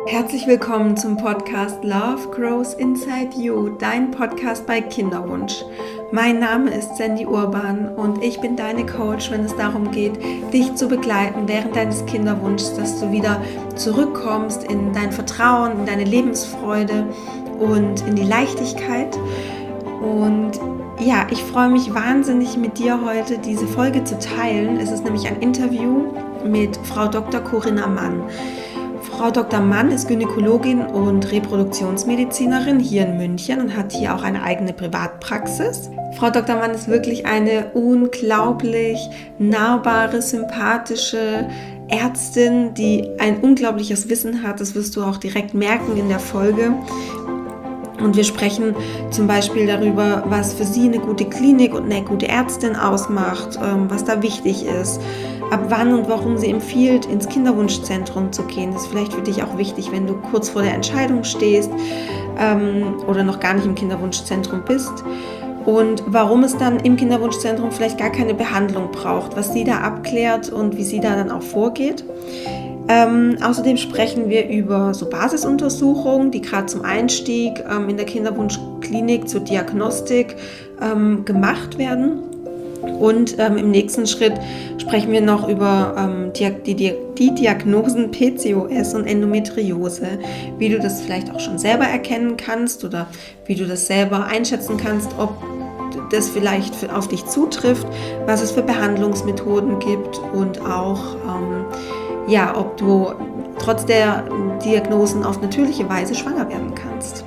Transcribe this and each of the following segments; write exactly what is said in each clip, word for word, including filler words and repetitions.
Herzlich willkommen zum Podcast Love Grows Inside You, dein Podcast bei Kinderwunsch. Mein Name ist Sandy Urban und ich bin deine Coach, wenn es darum geht, dich zu begleiten während deines Kinderwunschs, dass du wieder zurückkommst in dein Vertrauen, in deine Lebensfreude und in die Leichtigkeit. Und ja, ich freue mich wahnsinnig, mit dir heute diese Folge zu teilen. Es ist nämlich ein Interview mit Frau Doktor Corinna Mann. Frau Doktor Mann ist Gynäkologin und Reproduktionsmedizinerin hier in München und hat hier auch eine eigene Privatpraxis. Frau Doktor Mann ist wirklich eine unglaublich nahbare, sympathische Ärztin, die ein unglaubliches Wissen hat. Das wirst du auch direkt merken in der Folge. Und wir sprechen zum Beispiel darüber, was für sie eine gute Klinik und eine gute Ärztin ausmacht, was da wichtig ist, ab wann und warum sie empfiehlt, ins Kinderwunschzentrum zu gehen. Das ist vielleicht für dich auch wichtig, wenn du kurz vor der Entscheidung stehst ähm, oder noch gar nicht im Kinderwunschzentrum bist. Und warum es dann im Kinderwunschzentrum vielleicht gar keine Behandlung braucht, was sie da abklärt und wie sie da dann auch vorgeht. Ähm, außerdem sprechen wir über so Basisuntersuchungen, die gerade zum Einstieg ähm, in der Kinderwunschklinik zur Diagnostik ähm, gemacht werden. Und ähm, im nächsten Schritt sprechen wir noch über ähm, die, die, die Diagnosen P C O S und Endometriose, wie du das vielleicht auch schon selber erkennen kannst oder wie du das selber einschätzen kannst, ob das vielleicht für, auf dich zutrifft, was es für Behandlungsmethoden gibt und auch ähm, ja, ob du trotz der Diagnosen auf natürliche Weise schwanger werden kannst.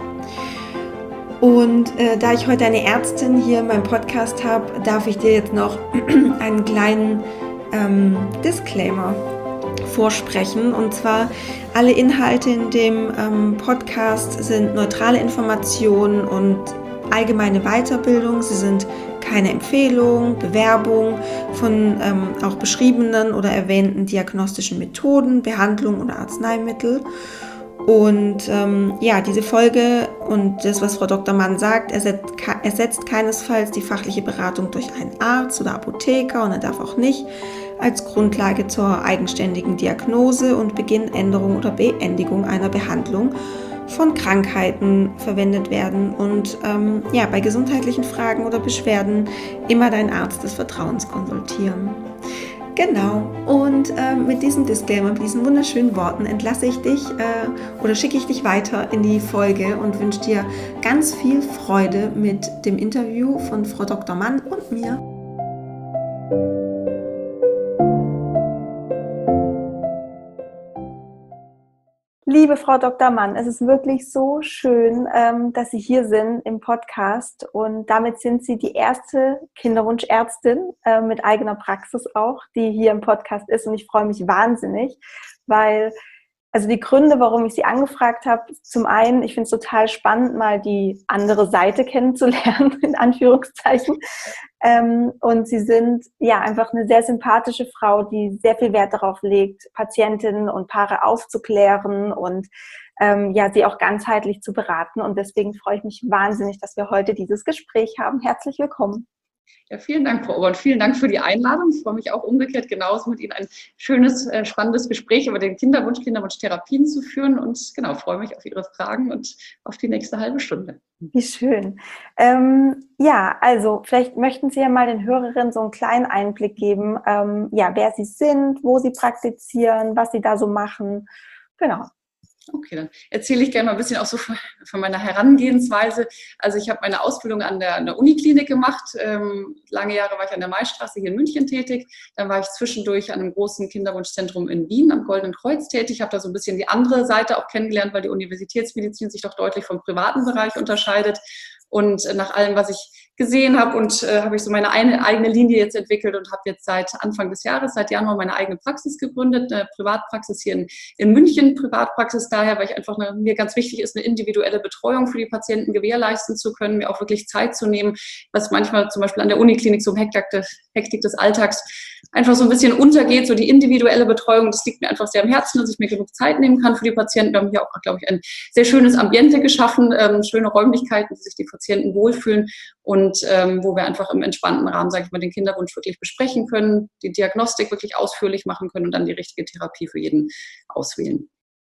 Und äh, da ich heute eine Ärztin hier in meinem Podcast habe, darf ich dir jetzt noch einen kleinen ähm, Disclaimer vorsprechen. Und zwar, alle Inhalte in dem ähm, Podcast sind neutrale Informationen und allgemeine Weiterbildung. Sie sind keine Empfehlung, Bewerbung von ähm, auch beschriebenen oder erwähnten diagnostischen Methoden, Behandlung oder Arzneimittel. Und ähm, ja, diese Folge und das, was Frau Doktor Mann sagt, ersetzt, ersetzt keinesfalls die fachliche Beratung durch einen Arzt oder Apotheker und er darf auch nicht als Grundlage zur eigenständigen Diagnose und Beginn, Änderung oder Beendigung einer Behandlung von Krankheiten verwendet werden und ähm, ja, bei gesundheitlichen Fragen oder Beschwerden immer deinen Arzt des Vertrauens konsultieren. Genau, und äh, mit diesem Disclaimer, mit diesen wunderschönen Worten entlasse ich dich äh, oder schicke ich dich weiter in die Folge und wünsche dir ganz viel Freude mit dem Interview von Frau Doktor Mann und mir. Liebe Frau Doktor Mann, es ist wirklich so schön, ähm, dass Sie hier sind im Podcast und damit sind Sie die erste Kinderwunschärztin äh, mit eigener Praxis auch, die hier im Podcast ist und ich freue mich wahnsinnig, weil also die Gründe, warum ich Sie angefragt habe, zum einen, ich finde es total spannend, mal die andere Seite kennenzulernen, in Anführungszeichen. Ähm, und Sie sind ja einfach eine sehr sympathische Frau, die sehr viel Wert darauf legt, Patientinnen und Paare aufzuklären und ähm, ja, sie auch ganzheitlich zu beraten. Und deswegen freue ich mich wahnsinnig, dass wir heute dieses Gespräch haben. Herzlich willkommen. Ja, vielen Dank, Frau Obern. Vielen Dank für die Einladung. Ich freue mich auch umgekehrt genauso, mit Ihnen ein schönes, äh, spannendes Gespräch über den Kinderwunsch, Kinderwunschtherapien zu führen. Und genau, freue mich auf Ihre Fragen und auf die nächste halbe Stunde. Wie schön. Ähm, ja, also vielleicht möchten Sie ja mal den Hörerinnen so einen kleinen Einblick geben, ähm, ja, wer Sie sind, wo Sie praktizieren, was Sie da so machen. Genau. Okay, dann erzähle ich gerne mal ein bisschen auch so von meiner Herangehensweise. Also ich habe meine Ausbildung an der, an der Uniklinik gemacht. Ähm, lange Jahre war ich an der Maistraße hier in München tätig. Dann war ich zwischendurch an einem großen Kinderwunschzentrum in Wien am Goldenen Kreuz tätig. Ich habe da so ein bisschen die andere Seite auch kennengelernt, weil die Universitätsmedizin sich doch deutlich vom privaten Bereich unterscheidet. Und nach allem, was ich gesehen habe, und äh, habe ich so meine eine, eigene Linie jetzt entwickelt und habe jetzt seit Anfang des Jahres, seit Januar, meine eigene Praxis gegründet, eine Privatpraxis hier in, in München, Privatpraxis daher, weil ich einfach eine, mir ganz wichtig ist, eine individuelle Betreuung für die Patienten gewährleisten zu können, mir auch wirklich Zeit zu nehmen, was manchmal zum Beispiel an der Uniklinik so im Hektik, Hektik des Alltags einfach so ein bisschen untergeht, so die individuelle Betreuung, das liegt mir einfach sehr am Herzen, dass ich mir genug Zeit nehmen kann für die Patienten. Wir haben hier auch, glaube ich, ein sehr schönes Ambiente geschaffen, ähm, schöne Räumlichkeiten, wo sich die Patienten wohlfühlen und ähm, wo wir einfach im entspannten Rahmen, sage ich mal, den Kinderwunsch wirklich besprechen können, die Diagnostik wirklich ausführlich machen können und dann die richtige Therapie für jeden auswählen.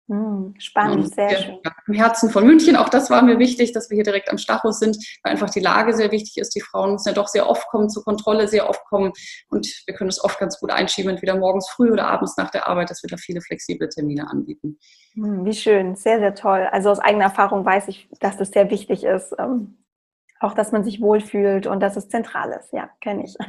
Spannend, sehr ja, schön. Im Herzen von München, auch das war mir wichtig, dass wir hier direkt am Stachus sind, weil einfach die Lage sehr wichtig ist. Die Frauen müssen ja doch sehr oft kommen, zur Kontrolle sehr oft kommen und wir können es oft ganz gut einschieben, entweder morgens früh oder abends nach der Arbeit, dass wir da viele flexible Termine anbieten. Wie schön, sehr, sehr toll. Also aus eigener Erfahrung weiß ich, dass das sehr wichtig ist. Ähm, auch, dass man sich wohlfühlt und dass es zentral ist. Ja, kenne ich.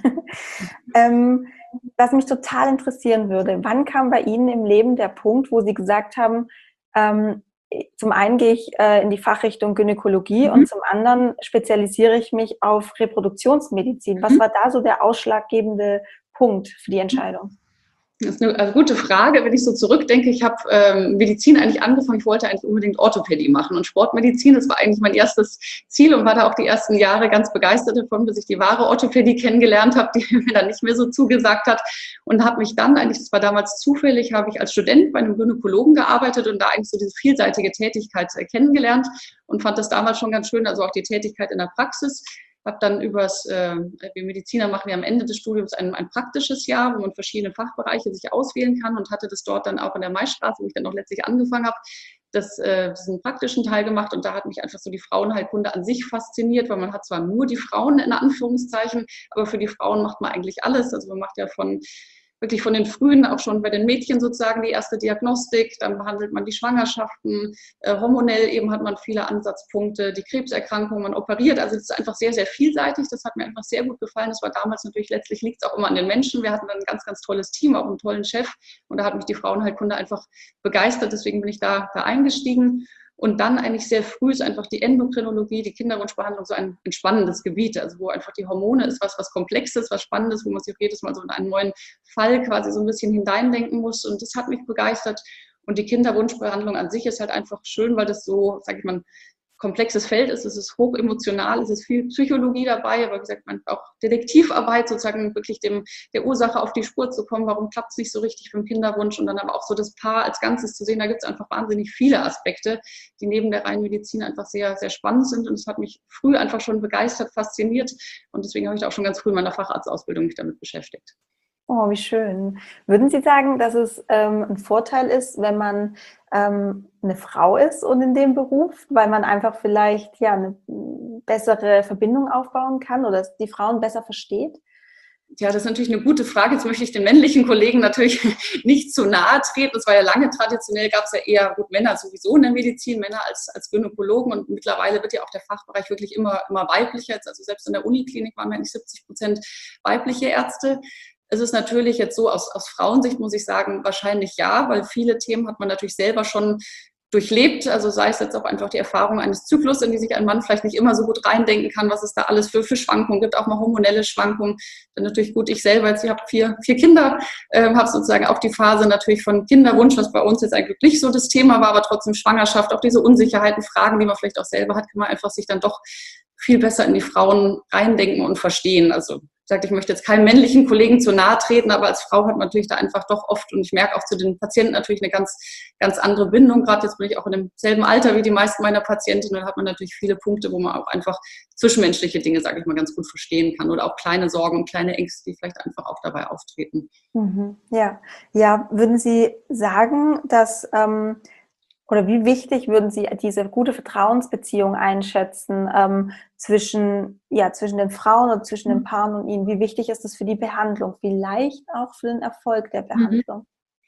ähm, was mich total interessieren würde, wann kam bei Ihnen im Leben der Punkt, wo Sie gesagt haben, ähm, zum einen gehe ich äh, in die Fachrichtung Gynäkologie mhm. und zum anderen spezialisiere ich mich auf Reproduktionsmedizin. Was mhm. war da so der ausschlaggebende Punkt für die Entscheidung? Das ist eine also gute Frage. Wenn ich so zurückdenke, ich habe ähm, Medizin eigentlich angefangen, ich wollte eigentlich unbedingt Orthopädie machen und Sportmedizin, das war eigentlich mein erstes Ziel und war da auch die ersten Jahre ganz begeistert davon, bis ich die wahre Orthopädie kennengelernt habe, die mir dann nicht mehr so zugesagt hat und habe mich dann eigentlich, das war damals zufällig, habe ich als Student bei einem Gynäkologen gearbeitet und da eigentlich so diese vielseitige Tätigkeit äh, kennengelernt und fand das damals schon ganz schön, also auch die Tätigkeit in der Praxis. Habe dann übers, äh, wir Mediziner machen ja am Ende des Studiums ein, ein praktisches Jahr, wo man verschiedene Fachbereiche sich auswählen kann und hatte das dort dann auch in der Maistraße, wo ich dann auch letztlich angefangen habe, das, äh, diesen praktischen Teil gemacht und da hat mich einfach so die Frauenheilkunde an sich fasziniert, weil man hat zwar nur die Frauen in Anführungszeichen, aber für die Frauen macht man eigentlich alles, also man macht ja von wirklich von den Frühen, auch schon bei den Mädchen sozusagen die erste Diagnostik, dann behandelt man die Schwangerschaften, äh, hormonell eben hat man viele Ansatzpunkte, die Krebserkrankungen, man operiert, also das ist einfach sehr, sehr vielseitig, das hat mir einfach sehr gut gefallen, das war damals natürlich, letztlich liegt es auch immer an den Menschen, wir hatten dann ein ganz, ganz tolles Team, auch einen tollen Chef und da hat mich die Frauenheilkunde einfach begeistert, deswegen bin ich da, da eingestiegen. Und dann eigentlich sehr früh ist einfach die Endokrinologie, die Kinderwunschbehandlung so ein entspannendes Gebiet, also wo einfach die Hormone ist was, was Komplexes, was Spannendes, wo man sich jedes Mal so in einen neuen Fall quasi so ein bisschen hineindenken muss und das hat mich begeistert. Und die Kinderwunschbehandlung an sich ist halt einfach schön, weil das so, sage ich mal, komplexes Feld ist, es ist hoch emotional, es ist viel Psychologie dabei, aber wie gesagt, man auch Detektivarbeit, sozusagen wirklich dem, der Ursache auf die Spur zu kommen, warum klappt es nicht so richtig beim Kinderwunsch und dann aber auch so das Paar als Ganzes zu sehen, da gibt es einfach wahnsinnig viele Aspekte, die neben der reinen Medizin einfach sehr, sehr spannend sind und es hat mich früh einfach schon begeistert, fasziniert und deswegen habe ich auch schon ganz früh in meiner Facharztausbildung mich damit beschäftigt. Oh, wie schön. Würden Sie sagen, dass es ähm, ein Vorteil ist, wenn man ähm, eine Frau ist und in dem Beruf, weil man einfach vielleicht ja eine bessere Verbindung aufbauen kann oder die Frauen besser versteht? Ja, das ist natürlich eine gute Frage. Jetzt möchte ich den männlichen Kollegen natürlich nicht zu nahe treten. Das war ja lange traditionell, gab es ja eher gut Männer sowieso in der Medizin, Männer als, als Gynäkologen und mittlerweile wird ja auch der Fachbereich wirklich immer, immer weiblicher. Jetzt, also selbst in der Uniklinik waren wir eigentlich siebzig Prozent weibliche Ärzte. Es ist natürlich jetzt so, aus, aus Frauensicht muss ich sagen, wahrscheinlich ja, weil viele Themen hat man natürlich selber schon durchlebt, also sei es jetzt auch einfach die Erfahrung eines Zyklus, in die sich ein Mann vielleicht nicht immer so gut reindenken kann, was es da alles für, für Schwankungen gibt, auch mal hormonelle Schwankungen. Dann natürlich gut, ich selber, jetzt ich habe vier, vier Kinder, äh, habe sozusagen auch die Phase natürlich von Kinderwunsch, was bei uns jetzt eigentlich nicht so das Thema war, aber trotzdem Schwangerschaft, auch diese Unsicherheiten, Fragen, die man vielleicht auch selber hat, kann man einfach sich dann doch viel besser in die Frauen reindenken und verstehen. Also sagt, ich möchte jetzt keinem männlichen Kollegen zu nahe treten, aber als Frau hat man natürlich da einfach doch oft, und ich merke auch zu den Patienten natürlich eine ganz, ganz andere Bindung. Gerade jetzt bin ich auch in demselben Alter wie die meisten meiner Patientinnen, da hat man natürlich viele Punkte, wo man auch einfach zwischenmenschliche Dinge, sage ich mal, ganz gut verstehen kann oder auch kleine Sorgen, kleine Ängste, die vielleicht einfach auch dabei auftreten. Mhm. Ja, ja, würden Sie sagen, dass ähm oder wie wichtig würden Sie diese gute Vertrauensbeziehung einschätzen ähm, zwischen, ja, zwischen den Frauen oder zwischen den Paaren und Ihnen? Wie wichtig ist das für die Behandlung? Vielleicht auch für den Erfolg der Behandlung?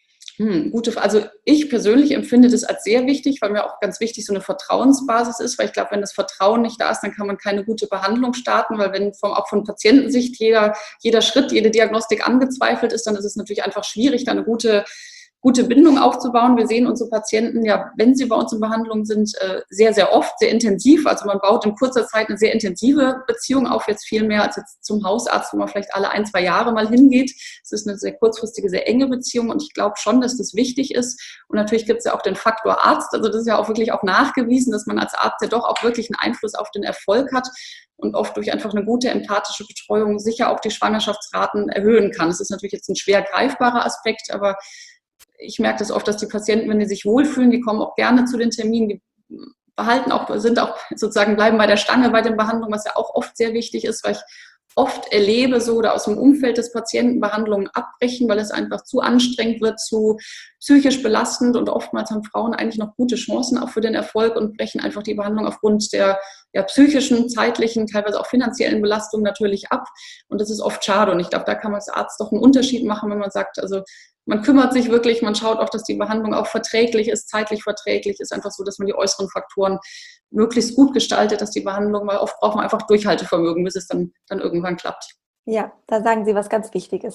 Hm, gute, also ich persönlich empfinde das als sehr wichtig, weil mir auch ganz wichtig so eine Vertrauensbasis ist, weil ich glaube, wenn das Vertrauen nicht da ist, dann kann man keine gute Behandlung starten, weil wenn vom, auch von Patientensicht jeder, jeder Schritt, jede Diagnostik angezweifelt ist, dann ist es natürlich einfach schwierig, da eine gute gute Bindung aufzubauen. Wir sehen unsere Patienten ja, wenn sie bei uns in Behandlung sind, sehr, sehr oft, sehr intensiv. Also man baut in kurzer Zeit eine sehr intensive Beziehung auf, jetzt viel mehr als jetzt zum Hausarzt, wo man vielleicht alle ein, zwei Jahre mal hingeht. Es ist eine sehr kurzfristige, sehr enge Beziehung und ich glaube schon, dass das wichtig ist. Und natürlich gibt es ja auch den Faktor Arzt. Also das ist ja auch wirklich auch nachgewiesen, dass man als Arzt ja doch auch wirklich einen Einfluss auf den Erfolg hat und oft durch einfach eine gute empathische Betreuung sicher auch die Schwangerschaftsraten erhöhen kann. Das ist natürlich jetzt ein schwer greifbarer Aspekt, aber ich merke das oft, dass die Patienten, wenn die sich wohlfühlen, die kommen auch gerne zu den Terminen, die behalten auch, sind auch sozusagen, bleiben bei der Stange bei den Behandlungen, was ja auch oft sehr wichtig ist, weil ich oft erlebe, so oder aus dem Umfeld des Patienten Behandlungen abbrechen, weil es einfach zu anstrengend wird, zu psychisch belastend und oftmals haben Frauen eigentlich noch gute Chancen auch für den Erfolg und brechen einfach die Behandlung aufgrund der ja, psychischen, zeitlichen, teilweise auch finanziellen Belastung natürlich ab und das ist oft schade und ich glaube, da kann man als Arzt doch einen Unterschied machen, wenn man sagt, also man kümmert sich wirklich, man schaut auch, dass die Behandlung auch verträglich ist, zeitlich verträglich ist, einfach so, dass man die äußeren Faktoren möglichst gut gestaltet, dass die Behandlung, weil oft braucht man einfach Durchhaltevermögen, bis es dann, dann irgendwann klappt. Ja, da sagen Sie was ganz Wichtiges.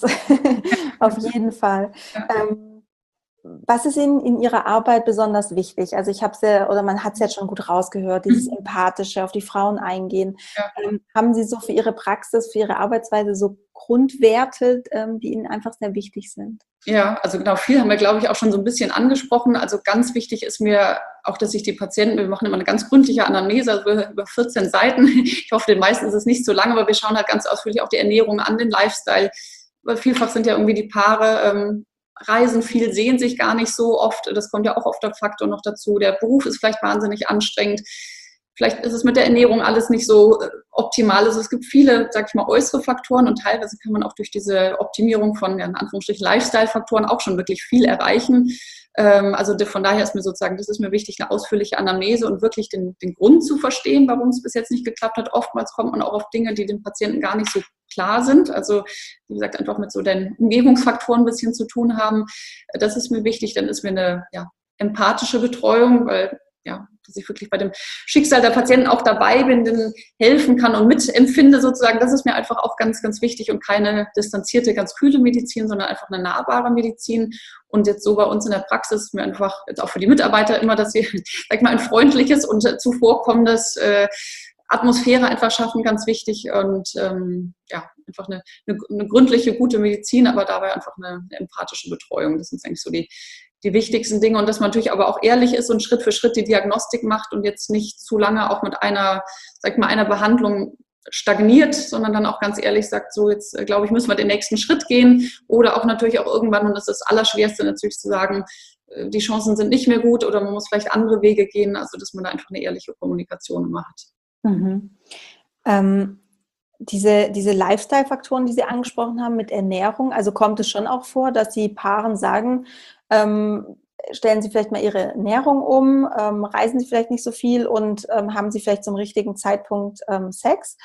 Auf jeden Fall. Ja. Ähm, was ist Ihnen in Ihrer Arbeit besonders wichtig? Also ich habe es ja, oder man hat es jetzt schon gut rausgehört, dieses Mhm. Empathische, auf die Frauen eingehen. Ja. Ähm, haben Sie so für Ihre Praxis, für Ihre Arbeitsweise so Grundwerte, ähm, die Ihnen einfach sehr wichtig sind? Ja, also genau, viel haben wir, glaube ich, auch schon so ein bisschen angesprochen. Also ganz wichtig ist mir auch, dass ich die Patienten, wir machen immer eine ganz gründliche Anamnese, also über vierzehn Seiten. Ich hoffe, den meisten ist es nicht so lang, aber wir schauen halt ganz ausführlich auch die Ernährung an, den Lifestyle. Weil vielfach sind ja irgendwie die Paare, ähm, reisen viel, sehen sich gar nicht so oft. Das kommt ja auch oft der Faktor noch dazu. Der Beruf ist vielleicht wahnsinnig anstrengend. Vielleicht ist es mit der Ernährung alles nicht so äh, optimal. Also es gibt viele, sag ich mal, äußere Faktoren und teilweise kann man auch durch diese Optimierung von, ja, in Anführungsstrichen, Lifestyle-Faktoren auch schon wirklich viel erreichen. Ähm, also de, von daher ist mir sozusagen, das ist mir wichtig, eine ausführliche Anamnese und wirklich den, den Grund zu verstehen, warum es bis jetzt nicht geklappt hat. Oftmals kommt man auch auf Dinge, die dem Patienten gar nicht so klar sind. Also wie gesagt, einfach mit so den Umgebungsfaktoren ein bisschen zu tun haben. Das ist mir wichtig. Dann ist mir eine ja, empathische Betreuung, weil ja, dass ich wirklich bei dem Schicksal der Patienten auch dabei bin, denen helfen kann und mitempfinde sozusagen. Das ist mir einfach auch ganz, ganz wichtig und keine distanzierte, ganz kühle Medizin, sondern einfach eine nahbare Medizin. Und jetzt so bei uns in der Praxis ist mir einfach, jetzt auch für die Mitarbeiter immer, dass sie, sag ich mal, ein freundliches und zuvorkommendes äh, Atmosphäre einfach schaffen, ganz wichtig und ähm, ja, einfach eine, eine, eine gründliche, gute Medizin, aber dabei einfach eine, eine empathische Betreuung. Das sind eigentlich so die, die wichtigsten Dinge und dass man natürlich aber auch ehrlich ist und Schritt für Schritt die Diagnostik macht und jetzt nicht zu lange auch mit einer, sag ich mal, einer Behandlung stagniert, sondern dann auch ganz ehrlich sagt, so jetzt glaube ich, müssen wir den nächsten Schritt gehen oder auch natürlich auch irgendwann, und das ist das Allerschwerste natürlich zu sagen, die Chancen sind nicht mehr gut oder man muss vielleicht andere Wege gehen, also dass man da einfach eine ehrliche Kommunikation immer hat. Mhm. Ähm, diese, diese Lifestyle-Faktoren, die Sie angesprochen haben mit Ernährung, also kommt es schon auch vor, dass Sie Paaren sagen, ähm, stellen Sie vielleicht mal Ihre Ernährung um, ähm, reisen Sie vielleicht nicht so viel und ähm, haben Sie vielleicht zum richtigen Zeitpunkt ähm, Sex,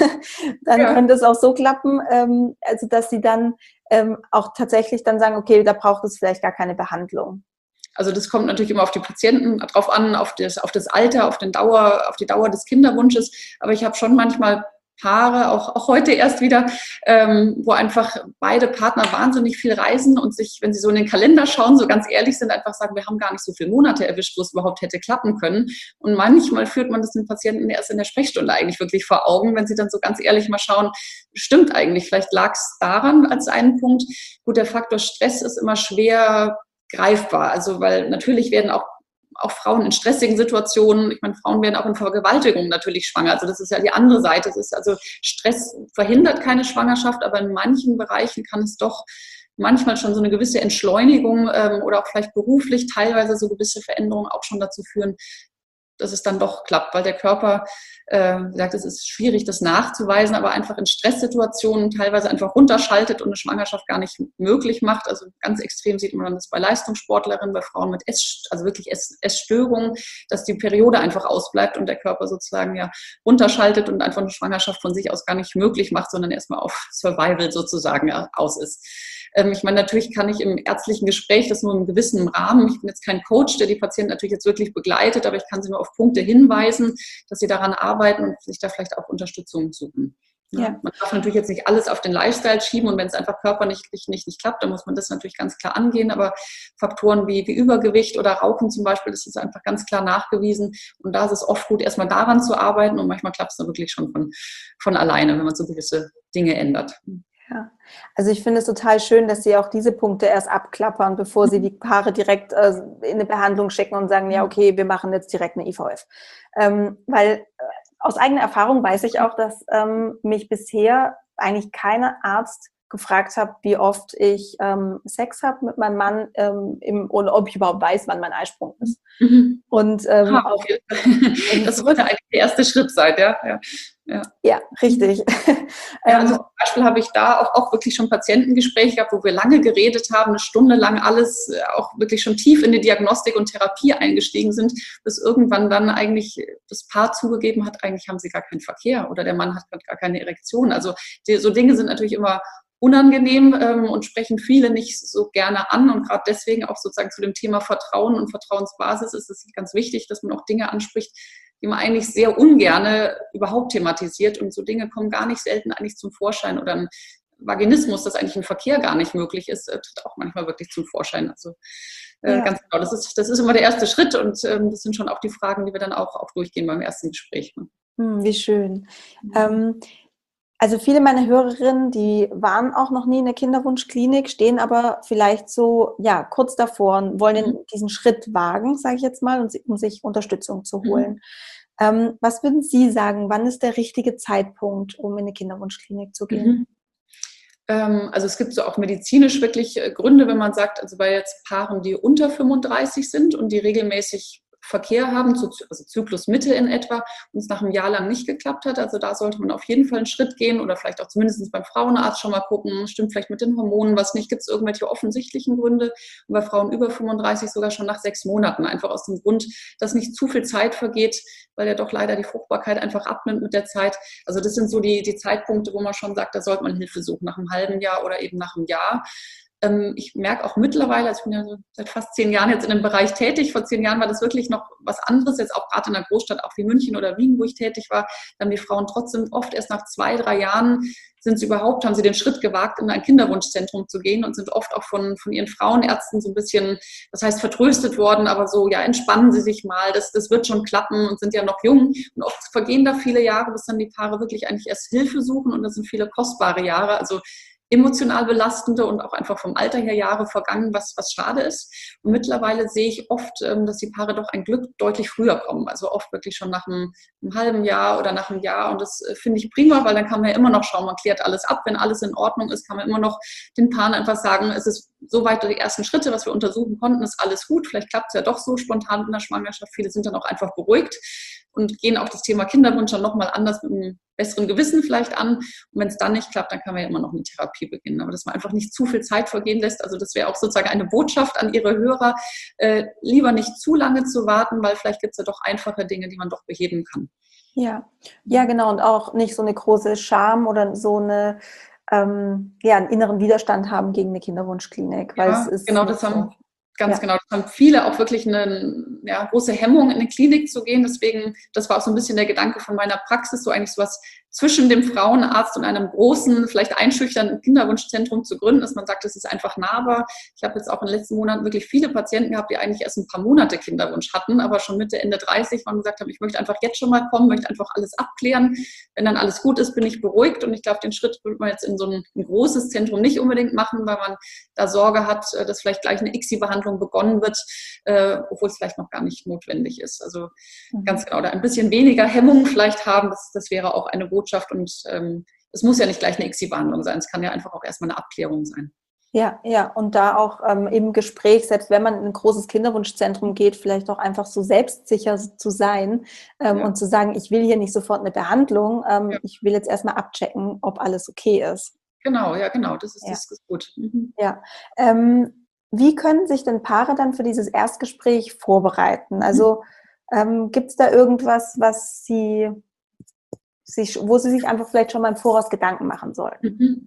dann Ja. könnte es auch so klappen, ähm, also dass Sie dann ähm, auch tatsächlich dann sagen, okay, da braucht es vielleicht gar keine Behandlung. Also das kommt natürlich immer auf die Patienten drauf an, auf das, auf das Alter, auf, den Dauer, auf die Dauer des Kinderwunsches. Aber ich habe schon manchmal Paare, auch, auch heute erst wieder, ähm, wo einfach beide Partner wahnsinnig viel reisen und sich, wenn sie so in den Kalender schauen, so ganz ehrlich sind, einfach sagen, wir haben gar nicht so viele Monate erwischt, wo es überhaupt hätte klappen können. Und manchmal führt man das den Patienten erst in der Sprechstunde eigentlich wirklich vor Augen, wenn sie dann so ganz ehrlich mal schauen, stimmt eigentlich, vielleicht lag es daran als einen Punkt. Gut, der Faktor Stress ist immer schwer greifbar. Also, weil natürlich werden auch, auch Frauen in stressigen Situationen, ich meine, Frauen werden auch in Vergewaltigungen natürlich schwanger. Also das ist ja die andere Seite. Das ist also Stress verhindert keine Schwangerschaft, aber in manchen Bereichen kann es doch manchmal schon so eine gewisse Entschleunigung ähm, oder auch vielleicht beruflich teilweise so gewisse Veränderungen auch schon dazu führen, dass es dann doch klappt, weil der Körper, äh, wie gesagt, es ist schwierig, das nachzuweisen, aber einfach in Stresssituationen teilweise einfach runterschaltet und eine Schwangerschaft gar nicht möglich macht. Also ganz extrem sieht man das bei Leistungssportlerinnen, bei Frauen mit Ess, also wirklich Ess, Essstörungen, dass die Periode einfach ausbleibt und der Körper sozusagen ja runterschaltet und einfach eine Schwangerschaft von sich aus gar nicht möglich macht, sondern erstmal auf Survival sozusagen aus ist. Ich meine, natürlich kann ich im ärztlichen Gespräch das nur im gewissen Rahmen. Ich bin jetzt kein Coach, der die Patienten natürlich jetzt wirklich begleitet, aber ich kann sie nur auf Punkte hinweisen, dass sie daran arbeiten und sich da vielleicht auch Unterstützung suchen. Ja. Ja. Man darf natürlich jetzt nicht alles auf den Lifestyle schieben und wenn es einfach körperlich nicht, nicht, nicht klappt, dann muss man das natürlich ganz klar angehen. Aber Faktoren wie, wie Übergewicht oder Rauchen zum Beispiel, das ist einfach ganz klar nachgewiesen. Und da ist es oft gut, erstmal daran zu arbeiten und manchmal klappt es dann wirklich schon von, von alleine, wenn man so gewisse Dinge ändert. Ja, also ich finde es total schön, dass Sie auch diese Punkte erst abklappern, bevor Sie die Paare direkt äh, in eine Behandlung schicken und sagen, ja okay, wir machen jetzt direkt eine I V F. Ähm, weil äh, aus eigener Erfahrung weiß ich auch, dass ähm, mich bisher eigentlich kein Arzt gefragt habe, wie oft ich ähm, Sex habe mit meinem Mann ähm, im, und ob ich überhaupt weiß, wann mein Eisprung ist. Mhm. Und ähm, Ah, auch, okay. Das sollte eigentlich der erste Schritt sein, ja. Ja, ja. ja richtig. Ja, also zum Beispiel habe ich da auch, auch wirklich schon Patientengespräche gehabt, wo wir lange geredet haben, eine Stunde lang alles, auch wirklich schon tief in die Diagnostik und Therapie eingestiegen sind, bis irgendwann dann eigentlich das Paar zugegeben hat, eigentlich haben sie gar keinen Verkehr oder der Mann hat gar keine Erektion. Also die, so Dinge sind natürlich immer unangenehm ähm, und sprechen viele nicht so gerne an. Und gerade deswegen auch sozusagen zu dem Thema Vertrauen und Vertrauensbasis ist es ganz wichtig, dass man auch Dinge anspricht, die man eigentlich sehr ungerne überhaupt thematisiert. Und so Dinge kommen gar nicht selten eigentlich zum Vorschein. Oder ein Vaginismus, dass eigentlich ein Verkehr gar nicht möglich ist, tritt auch manchmal wirklich zum Vorschein. Also äh, Ja. ganz genau, das ist, das ist immer der erste Schritt. Und ähm, das sind schon auch die Fragen, die wir dann auch, auch durchgehen beim ersten Gespräch. Hm, wie schön. Mhm. Ähm, Also viele meiner Hörerinnen, die waren auch noch nie in der Kinderwunschklinik, stehen aber vielleicht so ja kurz davor und wollen mhm. diesen Schritt wagen, sage ich jetzt mal, um sich Unterstützung zu holen. Mhm. Ähm, was würden Sie sagen, wann ist der richtige Zeitpunkt, um in eine Kinderwunschklinik zu gehen? Mhm. Ähm, also es gibt so auch medizinisch wirklich Gründe, wenn man sagt, also bei jetzt Paaren, die unter fünfunddreißig sind und die regelmäßig Verkehr haben, also Zyklusmitte in etwa, und es nach einem Jahr lang nicht geklappt hat. Also da sollte man auf jeden Fall einen Schritt gehen oder vielleicht auch zumindest beim Frauenarzt schon mal gucken, stimmt vielleicht mit den Hormonen was nicht, gibt es irgendwelche offensichtlichen Gründe. Und bei Frauen über fünfunddreißig sogar schon nach sechs Monaten, einfach aus dem Grund, dass nicht zu viel Zeit vergeht, weil ja doch leider die Fruchtbarkeit einfach abnimmt mit der Zeit. Also das sind so die, die Zeitpunkte, wo man schon sagt, da sollte man Hilfe suchen, nach einem halben Jahr oder eben nach einem Jahr. Ich merke auch mittlerweile, also ich bin ja seit fast zehn Jahren jetzt in dem Bereich tätig, vor zehn Jahren war das wirklich noch was anderes, jetzt auch gerade in einer Großstadt, auch wie München oder Wien, wo ich tätig war, da haben die Frauen trotzdem oft erst nach zwei, drei Jahren sind sie überhaupt, haben sie den Schritt gewagt, in ein Kinderwunschzentrum zu gehen und sind oft auch von, von ihren Frauenärzten so ein bisschen, das heißt vertröstet worden, aber so, ja, entspannen Sie sich mal, das, das wird schon klappen und sind ja noch jung. Und oft vergehen da viele Jahre, bis dann die Paare wirklich eigentlich erst Hilfe suchen und das sind viele kostbare Jahre, also emotional belastende und auch einfach vom Alter her Jahre vergangen, was, was schade ist. Und mittlerweile sehe ich oft, dass die Paare doch ein Glück deutlich früher kommen. Also oft wirklich schon nach einem, einem halben Jahr oder nach einem Jahr. Und das finde ich prima, weil dann kann man ja immer noch schauen, man klärt alles ab. Wenn alles in Ordnung ist, kann man immer noch den Paaren einfach sagen, es ist soweit die ersten Schritte, was wir untersuchen konnten, ist alles gut. Vielleicht klappt es ja doch so spontan in der Schwangerschaft. Viele sind dann auch einfach beruhigt und gehen auch das Thema Kinderwunsch dann nochmal anders mit einem besseren Gewissen vielleicht an. Und wenn es dann nicht klappt, dann kann man ja immer noch eine Therapie beginnen. Aber dass man einfach nicht zu viel Zeit vergehen lässt, also das wäre auch sozusagen eine Botschaft an Ihre Hörer, äh, lieber nicht zu lange zu warten, weil vielleicht gibt es ja doch einfache Dinge, die man doch beheben kann. Ja, ja genau. Und auch nicht so eine große Scham oder so eine, ähm, ja, einen inneren Widerstand haben gegen eine Kinderwunschklinik. Weil ja, es ist genau, das so. haben Ganz ja. genau. Das haben viele auch wirklich eine ja, große Hemmung, in eine Klinik zu gehen. Deswegen, das war auch so ein bisschen der Gedanke von meiner Praxis, so eigentlich sowas zwischen dem Frauenarzt und einem großen, vielleicht einschüchternden Kinderwunschzentrum zu gründen, dass man sagt, das ist einfach nahbar. Ich habe jetzt auch in den letzten Monaten wirklich viele Patienten gehabt, die eigentlich erst ein paar Monate Kinderwunsch hatten, aber schon Mitte, Ende dreißig waren und gesagt haben, ich möchte einfach jetzt schon mal kommen, möchte einfach alles abklären. Wenn dann alles gut ist, bin ich beruhigt. Und ich glaube, den Schritt würde man jetzt in so ein, ein großes Zentrum nicht unbedingt machen, weil man da Sorge hat, dass vielleicht gleich eine I C S I-Behandlung begonnen wird, äh, obwohl es vielleicht noch gar nicht notwendig ist. Also mhm. ganz genau, da ein bisschen weniger Hemmung vielleicht haben, das, das wäre auch eine Botschaft und ähm, es muss ja nicht gleich eine I C S I-Behandlung sein, es kann ja einfach auch erstmal eine Abklärung sein. Ja, ja, und da auch ähm, im Gespräch, selbst wenn man in ein großes Kinderwunschzentrum geht, vielleicht auch einfach so selbstsicher zu sein ähm, ja. und zu sagen, ich will hier nicht sofort eine Behandlung, ähm, ja. ich will jetzt erstmal abchecken, ob alles okay ist. Genau, ja, genau, das ist, ja. das ist gut. Mhm. Ja, ähm, wie können sich denn Paare dann für dieses Erstgespräch vorbereiten? Also ähm, gibt es da irgendwas, was sie, sich, wo sie sich einfach vielleicht schon mal im Voraus Gedanken machen sollten? Mhm.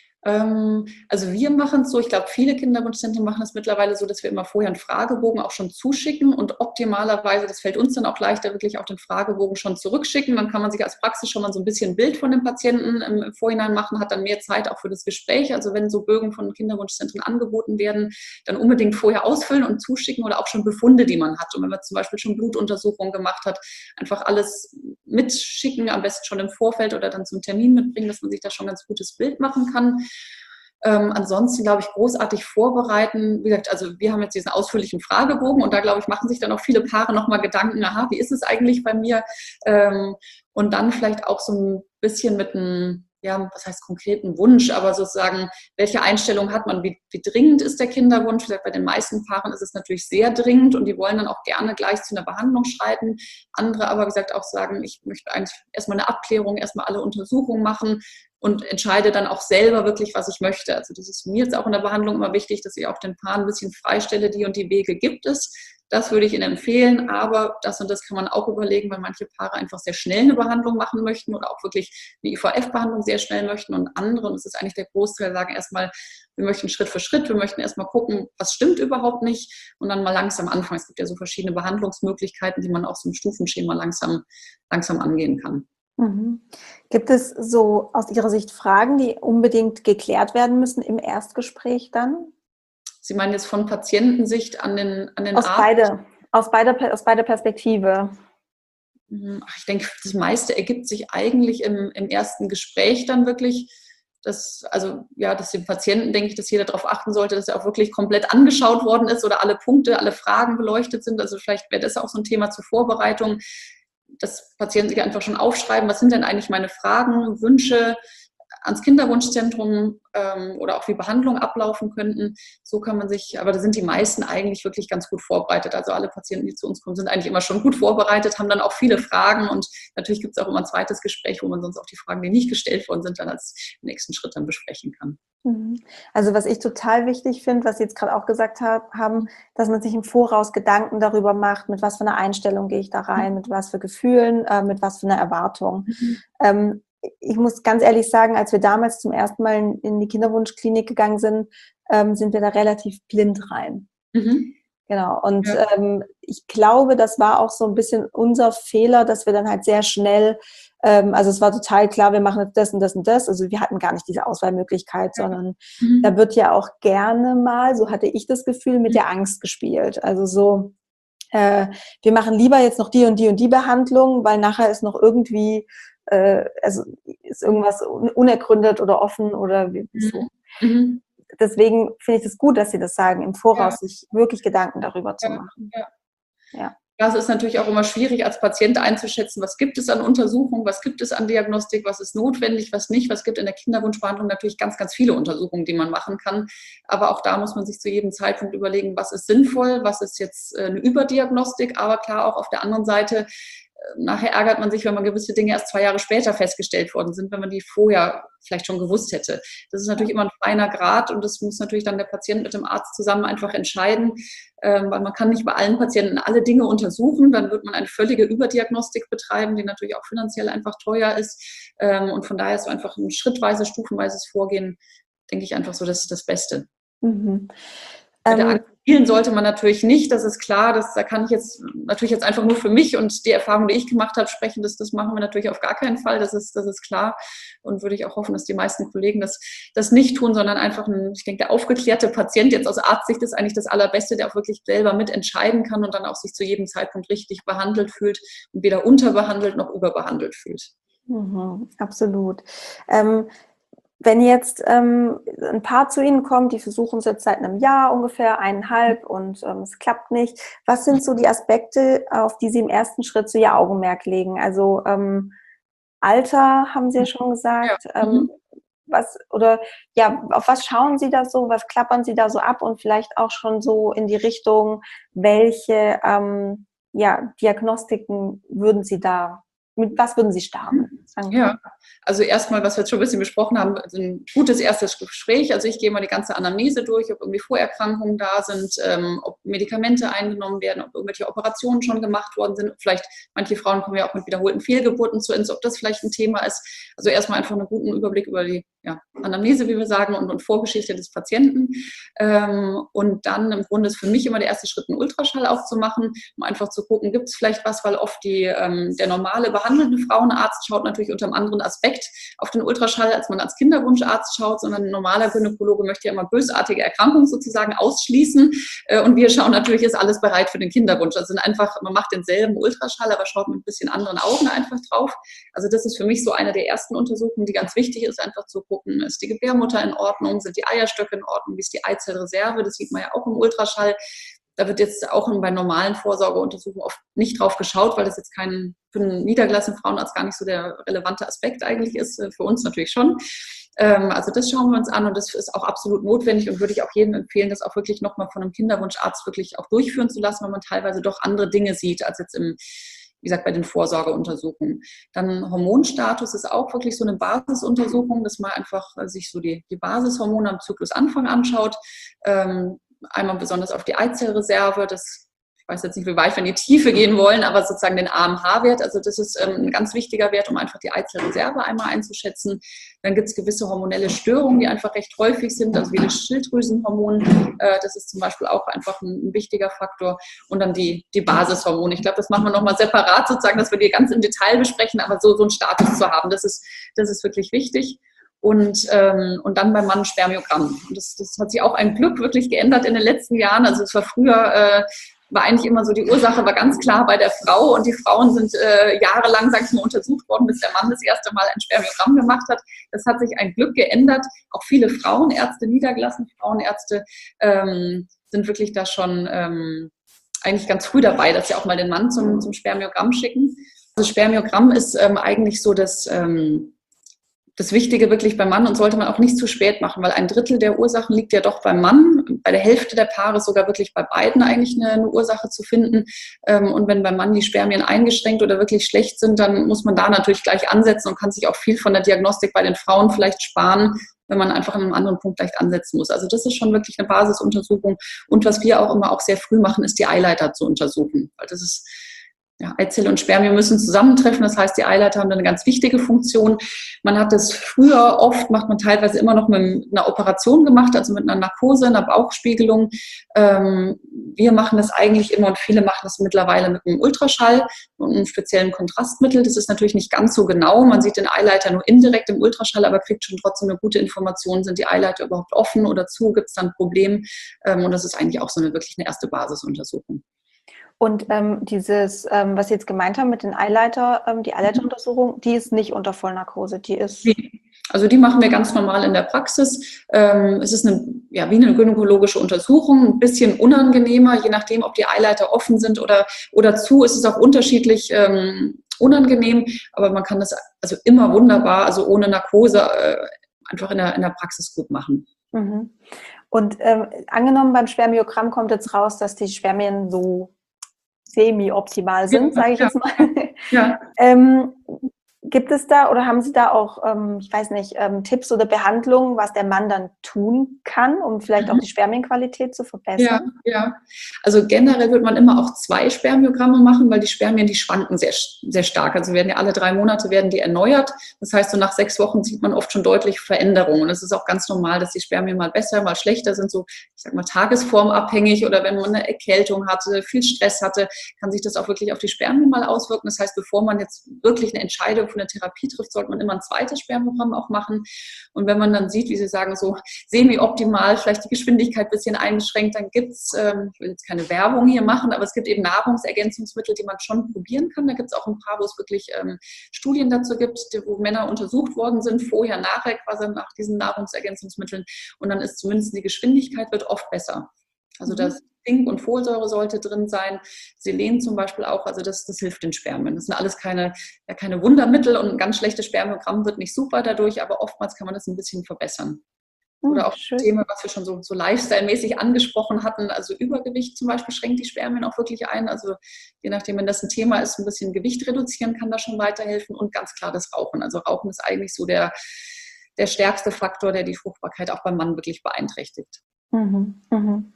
Also wir machen es so, ich glaube, viele Kinderwunschzentren machen es mittlerweile so, dass wir immer vorher einen Fragebogen auch schon zuschicken und optimalerweise, das fällt uns dann auch leichter, wirklich auch den Fragebogen schon zurückschicken. Dann kann man sich als Praxis schon mal so ein bisschen ein Bild von dem Patienten im Vorhinein machen, hat dann mehr Zeit auch für das Gespräch. Also wenn so Bögen von Kinderwunschzentren angeboten werden, dann unbedingt vorher ausfüllen und zuschicken oder auch schon Befunde, die man hat. Und wenn man zum Beispiel schon Blutuntersuchungen gemacht hat, einfach alles mitschicken, am besten schon im Vorfeld oder dann zum Termin mitbringen, dass man sich da schon ein ganz gutes Bild machen kann. Ähm, ansonsten, glaube ich, großartig vorbereiten. Wie gesagt, also wir haben jetzt diesen ausführlichen Fragebogen und da, glaube ich, machen sich dann auch viele Paare nochmal Gedanken, aha, wie ist es eigentlich bei mir? Ähm, und dann vielleicht auch so ein bisschen mit einem ja, was heißt konkreten Wunsch, aber sozusagen, welche Einstellung hat man, wie, wie dringend ist der Kinderwunsch? Bei den meisten Paaren ist es natürlich sehr dringend und die wollen dann auch gerne gleich zu einer Behandlung schreiten. Andere aber, wie gesagt, auch sagen, ich möchte eigentlich erstmal eine Abklärung, erstmal alle Untersuchungen machen und entscheide dann auch selber wirklich, was ich möchte. Also das ist mir jetzt auch in der Behandlung immer wichtig, dass ich auch den Paaren ein bisschen freistelle, die und die Wege gibt es. Das würde ich Ihnen empfehlen, aber das und das kann man auch überlegen, weil manche Paare einfach sehr schnell eine Behandlung machen möchten oder auch wirklich eine I V F-Behandlung sehr schnell möchten und andere, und das ist eigentlich der Großteil, sagen erstmal, wir möchten Schritt für Schritt, wir möchten erstmal gucken, was stimmt überhaupt nicht und dann mal langsam anfangen. Es gibt ja so verschiedene Behandlungsmöglichkeiten, die man auch so im Stufenschema langsam, langsam angehen kann. Mhm. Gibt es so aus Ihrer Sicht Fragen, die unbedingt geklärt werden müssen im Erstgespräch dann? Sie meinen jetzt von Patientensicht an den, an den aus Arzt? Beide, aus, beider, aus beider Perspektive. Ich denke, das meiste ergibt sich eigentlich im, im ersten Gespräch dann wirklich. Dass, also, ja, dass dem Patienten, denke ich, dass jeder darauf achten sollte, dass er auch wirklich komplett angeschaut worden ist oder alle Punkte, alle Fragen beleuchtet sind. Also vielleicht wäre das auch so ein Thema zur Vorbereitung, dass Patienten sich einfach schon aufschreiben, was sind denn eigentlich meine Fragen, Wünsche ans Kinderwunschzentrum ähm, oder auch wie Behandlungen ablaufen könnten. So kann man sich, aber da sind die meisten eigentlich wirklich ganz gut vorbereitet. Also alle Patienten, die zu uns kommen, sind eigentlich immer schon gut vorbereitet, haben dann auch viele Fragen und natürlich gibt es auch immer ein zweites Gespräch, wo man sonst auch die Fragen, die nicht gestellt worden sind, dann als nächsten Schritt dann besprechen kann. Also was ich total wichtig finde, was Sie jetzt gerade auch gesagt haben, dass man sich im Voraus Gedanken darüber macht, mit was für einer Einstellung gehe ich da rein, mit was für Gefühlen, äh, mit was für einer Erwartung. Mhm. Ähm, ich muss ganz ehrlich sagen, als wir damals zum ersten Mal in, in die Kinderwunschklinik gegangen sind, ähm, sind wir da relativ blind rein. Mhm. Genau. Und ja. ähm, ich glaube, das war auch so ein bisschen unser Fehler, dass wir dann halt sehr schnell, ähm, also es war total klar, wir machen jetzt das und das und das. Also wir hatten gar nicht diese Auswahlmöglichkeit, ja. sondern mhm. da wird ja auch gerne mal, so hatte ich das Gefühl, mit mhm. der Angst gespielt. Also so, äh, wir machen lieber jetzt noch die und die und die Behandlung, weil nachher ist noch irgendwie, äh, also ist irgendwas unergründet oder offen oder wie, mhm. so. Mhm. Deswegen finde ich es gut, dass Sie das sagen, im Voraus ja. sich wirklich Gedanken darüber zu ja, machen. Ja. Ja. Das ist natürlich auch immer schwierig, als Patient einzuschätzen, was gibt es an Untersuchungen, was gibt es an Diagnostik, was ist notwendig, was nicht. Was gibt in der Kinderwunschbehandlung natürlich ganz, ganz viele Untersuchungen, die man machen kann. Aber auch da muss man sich zu jedem Zeitpunkt überlegen, was ist sinnvoll, was ist jetzt eine Überdiagnostik. Aber klar, auch auf der anderen Seite, nachher ärgert man sich, wenn man gewisse Dinge erst zwei Jahre später festgestellt worden sind, wenn man die vorher vielleicht schon gewusst hätte. Das ist natürlich immer ein feiner Grad und das muss natürlich dann der Patient mit dem Arzt zusammen einfach entscheiden, ähm, weil man kann nicht bei allen Patienten alle Dinge untersuchen, dann wird man eine völlige Überdiagnostik betreiben, die natürlich auch finanziell einfach teuer ist ähm, und von daher ist so einfach ein schrittweise, stufenweises Vorgehen, denke ich, einfach so das, das Beste. Mhm. Mit der Angst spielen sollte man natürlich nicht, das ist klar, das, da kann ich jetzt natürlich jetzt einfach nur für mich und die Erfahrung, die ich gemacht habe, sprechen, das, das machen wir natürlich auf gar keinen Fall, das ist, das ist klar und würde ich auch hoffen, dass die meisten Kollegen das, das nicht tun, sondern einfach, ein, ich denke, der aufgeklärte Patient jetzt aus Arztsicht ist eigentlich das Allerbeste, der auch wirklich selber mitentscheiden kann und dann auch sich zu jedem Zeitpunkt richtig behandelt fühlt und weder unterbehandelt noch überbehandelt fühlt. Mhm, absolut. Ähm, Wenn jetzt ähm, ein Paar zu Ihnen kommt, die versuchen es jetzt seit einem Jahr ungefähr, eineinhalb und ähm, es klappt nicht, was sind so die Aspekte, auf die Sie im ersten Schritt so Ihr Augenmerk legen? Also ähm, Alter, haben Sie ja schon gesagt. Ja. Ähm, was, oder ja, auf was schauen Sie da so, was klappern Sie da so ab und vielleicht auch schon so in die Richtung, welche ähm, ja, Diagnostiken würden Sie da, mit was würden Sie starten? Ja, also erstmal, was wir jetzt schon ein bisschen besprochen haben, also ein gutes erstes Gespräch. Also ich gehe mal die ganze Anamnese durch, ob irgendwie Vorerkrankungen da sind, ähm, ob Medikamente eingenommen werden, ob irgendwelche Operationen schon gemacht worden sind. Vielleicht, manche Frauen kommen ja auch mit wiederholten Fehlgeburten zu uns, ob das vielleicht ein Thema ist. Also erstmal einfach einen guten Überblick über die ja, Anamnese, wie wir sagen, und, und Vorgeschichte des Patienten. Ähm, und dann im Grunde ist für mich immer der erste Schritt, einen Ultraschall aufzumachen, um einfach zu gucken, gibt es vielleicht was, weil oft die, ähm, der normale behandelnde Frauenarzt schaut natürlich unter einem anderen Aspekt auf den Ultraschall, als man als Kinderwunscharzt schaut, sondern ein normaler Gynäkologe möchte ja immer bösartige Erkrankungen sozusagen ausschließen. Und wir schauen natürlich, ist alles bereit für den Kinderwunsch. Also einfach, man macht denselben Ultraschall, aber schaut mit ein bisschen anderen Augen einfach drauf. Also das ist für mich so eine der ersten Untersuchungen, die ganz wichtig ist, einfach zu gucken, ist die Gebärmutter in Ordnung, sind die Eierstöcke in Ordnung, wie ist die Eizellreserve, das sieht man ja auch im Ultraschall. Da wird jetzt auch bei normalen Vorsorgeuntersuchungen oft nicht drauf geschaut, weil das jetzt kein, für einen niedergelassenen Frauenarzt gar nicht so der relevante Aspekt eigentlich ist, für uns natürlich schon. Ähm, also das schauen wir uns an und das ist auch absolut notwendig und würde ich auch jedem empfehlen, das auch wirklich nochmal von einem Kinderwunscharzt wirklich auch durchführen zu lassen, weil man teilweise doch andere Dinge sieht, als jetzt im, wie gesagt, bei den Vorsorgeuntersuchungen. Dann Hormonstatus ist auch wirklich so eine Basisuntersuchung, dass man einfach sich so die, die Basishormone am Zyklusanfang anschaut. Ähm, einmal besonders auf die Eizellreserve, das ich weiß jetzt nicht, wie weit wir in die Tiefe gehen wollen, aber sozusagen den A M H-Wert, also das ist ähm, ein ganz wichtiger Wert, um einfach die Eizellreserve einmal einzuschätzen. Dann gibt es gewisse hormonelle Störungen, die einfach recht häufig sind, also wie das Schilddrüsenhormon, äh, das ist zum Beispiel auch einfach ein, ein wichtiger Faktor. Und dann die, die Basishormone. Ich glaube, das machen wir nochmal separat sozusagen, dass wir die ganz im Detail besprechen, aber so, so einen Status zu haben, das ist, das ist wirklich wichtig. Und, ähm, und dann beim Mann Spermiogramm. Und das, das hat sich auch ein Glück wirklich geändert in den letzten Jahren. Also es war früher, äh, war eigentlich immer so, die Ursache war ganz klar bei der Frau und die Frauen sind äh, jahrelang, sag ich mal, untersucht worden, bis der Mann das erste Mal ein Spermiogramm gemacht hat. Das hat sich ein Glück geändert. Auch viele Frauenärzte, niedergelassene Frauenärzte ähm, sind wirklich da schon ähm, eigentlich ganz früh dabei, dass sie auch mal den Mann zum, zum Spermiogramm schicken. Also Spermiogramm ist ähm, eigentlich so das... Ähm, Das Wichtige wirklich beim Mann und sollte man auch nicht zu spät machen, weil ein Drittel der Ursachen liegt ja doch beim Mann. Bei der Hälfte der Paare sogar wirklich bei beiden eigentlich eine, eine Ursache zu finden. Und wenn beim Mann die Spermien eingeschränkt oder wirklich schlecht sind, dann muss man da natürlich gleich ansetzen und kann sich auch viel von der Diagnostik bei den Frauen vielleicht sparen, wenn man einfach an einem anderen Punkt gleich ansetzen muss. Also das ist schon wirklich eine Basisuntersuchung. Und was wir auch immer auch sehr früh machen, ist die Eileiter zu untersuchen, weil das ist... Ja, Eizelle und Spermien müssen zusammentreffen, das heißt, die Eileiter haben eine ganz wichtige Funktion. Man hat das früher oft, macht man teilweise immer noch mit einer Operation gemacht, also mit einer Narkose, einer Bauchspiegelung. Ähm, wir machen das eigentlich immer und viele machen das mittlerweile mit einem Ultraschall und einem speziellen Kontrastmittel. Das ist natürlich nicht ganz so genau, man sieht den Eileiter nur indirekt im Ultraschall, aber kriegt schon trotzdem eine gute Information, sind die Eileiter überhaupt offen oder zu, gibt es da ein Problem? Ähm, und das ist eigentlich auch so eine wirklich eine erste Basisuntersuchung. Und ähm, dieses, ähm, was Sie jetzt gemeint haben mit den Eileiter, ähm, die Eileiteruntersuchung, die ist nicht unter Vollnarkose, die ist... Also die machen wir ganz normal in der Praxis. Ähm, es ist eine, ja, wie eine gynäkologische Untersuchung, ein bisschen unangenehmer, je nachdem, ob die Eileiter offen sind oder, oder zu. Es ist auch unterschiedlich ähm, unangenehm, aber man kann das also immer wunderbar, also ohne Narkose, äh, einfach in der, in der Praxis gut machen. Mhm. Und ähm, angenommen beim Spermiogramm kommt jetzt raus, dass die Spermien so semi-optimal sind, Ja, sage ich ja, jetzt mal. Ja. ähm, gibt es da oder haben Sie da auch, ähm, ich weiß nicht, ähm, Tipps oder Behandlungen, was der Mann dann tun kann, um vielleicht Mhm. auch die Spermienqualität zu verbessern? Ja, ja. Also generell wird man immer auch zwei Spermiogramme machen, weil die Spermien, die schwanken sehr, sehr stark. Also werden ja alle drei Monate werden die erneuert. Das heißt, so nach sechs Wochen sieht man oft schon deutlich Veränderungen. Und es ist auch ganz normal, dass die Spermien mal besser, mal schlechter sind, so, ich sag mal, tagesformabhängig oder wenn man eine Erkältung hatte, viel Stress hatte, kann sich das auch wirklich auf die Spermien mal auswirken. Das heißt, bevor man jetzt wirklich eine Entscheidung für eine Therapie trifft, sollte man immer ein zweites Spermiogramm auch machen. Und wenn man dann sieht, wie Sie sagen, so semi-optimal, vielleicht die Geschwindigkeit ein bisschen eingeschränkt, dann gibt es, ähm, ich will jetzt keine Werbung hier machen, aber es gibt eben Nahrungsergänzungsmittel, die man schon probieren kann. Da gibt es auch ein paar, wo es wirklich ähm, Studien dazu gibt, die, wo Männer untersucht worden sind, vorher, nachher quasi nach diesen Nahrungsergänzungsmitteln. Und dann ist zumindest die Geschwindigkeit wird oft besser. Also das Zink und Folsäure sollte drin sein, Selen zum Beispiel auch, also das, das hilft den Spermien. Das sind alles keine, ja, keine Wundermittel und ein ganz schlechtes Spermiogramm wird nicht super dadurch, aber oftmals kann man das ein bisschen verbessern. Oder auch Schön. Themen, was wir schon so, so Lifestyle-mäßig angesprochen hatten, also Übergewicht zum Beispiel schränkt die Spermien auch wirklich ein, also je nachdem, wenn das ein Thema ist, ein bisschen Gewicht reduzieren kann da schon weiterhelfen und ganz klar das Rauchen. Also Rauchen ist eigentlich so der, der stärkste Faktor, der die Fruchtbarkeit auch beim Mann wirklich beeinträchtigt. Mhm, mhm.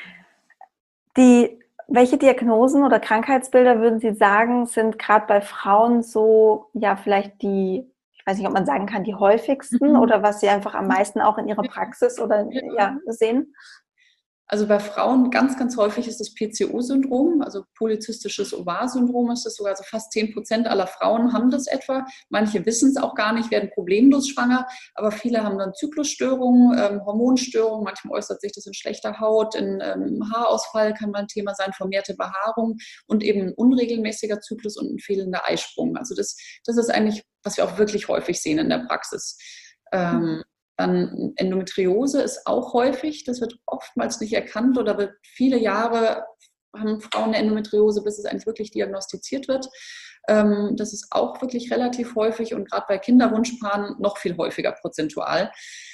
Die, welche Diagnosen oder Krankheitsbilder würden Sie sagen, sind gerade bei Frauen so, ja, vielleicht die, ich weiß nicht, ob man sagen kann, die häufigsten Mhm. oder was Sie einfach am meisten auch in Ihrer Praxis oder Ja. ja, sehen? Also bei Frauen ganz, ganz häufig ist das P C O-Syndrom, also polyzystisches Ovar-Syndrom ist das sogar, also fast zehn Prozent aller Frauen haben das etwa. Manche wissen es auch gar nicht, werden problemlos schwanger, aber viele haben dann Zyklusstörungen, ähm, Hormonstörungen, manchmal äußert sich das in schlechter Haut, in ähm, Haarausfall kann mal ein Thema sein, vermehrte Behaarung und eben ein unregelmäßiger Zyklus und ein fehlender Eisprung. Also das, das ist eigentlich, was wir auch wirklich häufig sehen in der Praxis. Ähm, Dann Endometriose ist auch häufig, das wird oftmals nicht erkannt oder wird viele Jahre haben Frauen eine Endometriose, bis es eigentlich wirklich diagnostiziert wird. Das ist auch wirklich relativ häufig und gerade bei Kinderwunschpaaren noch viel häufiger prozentual.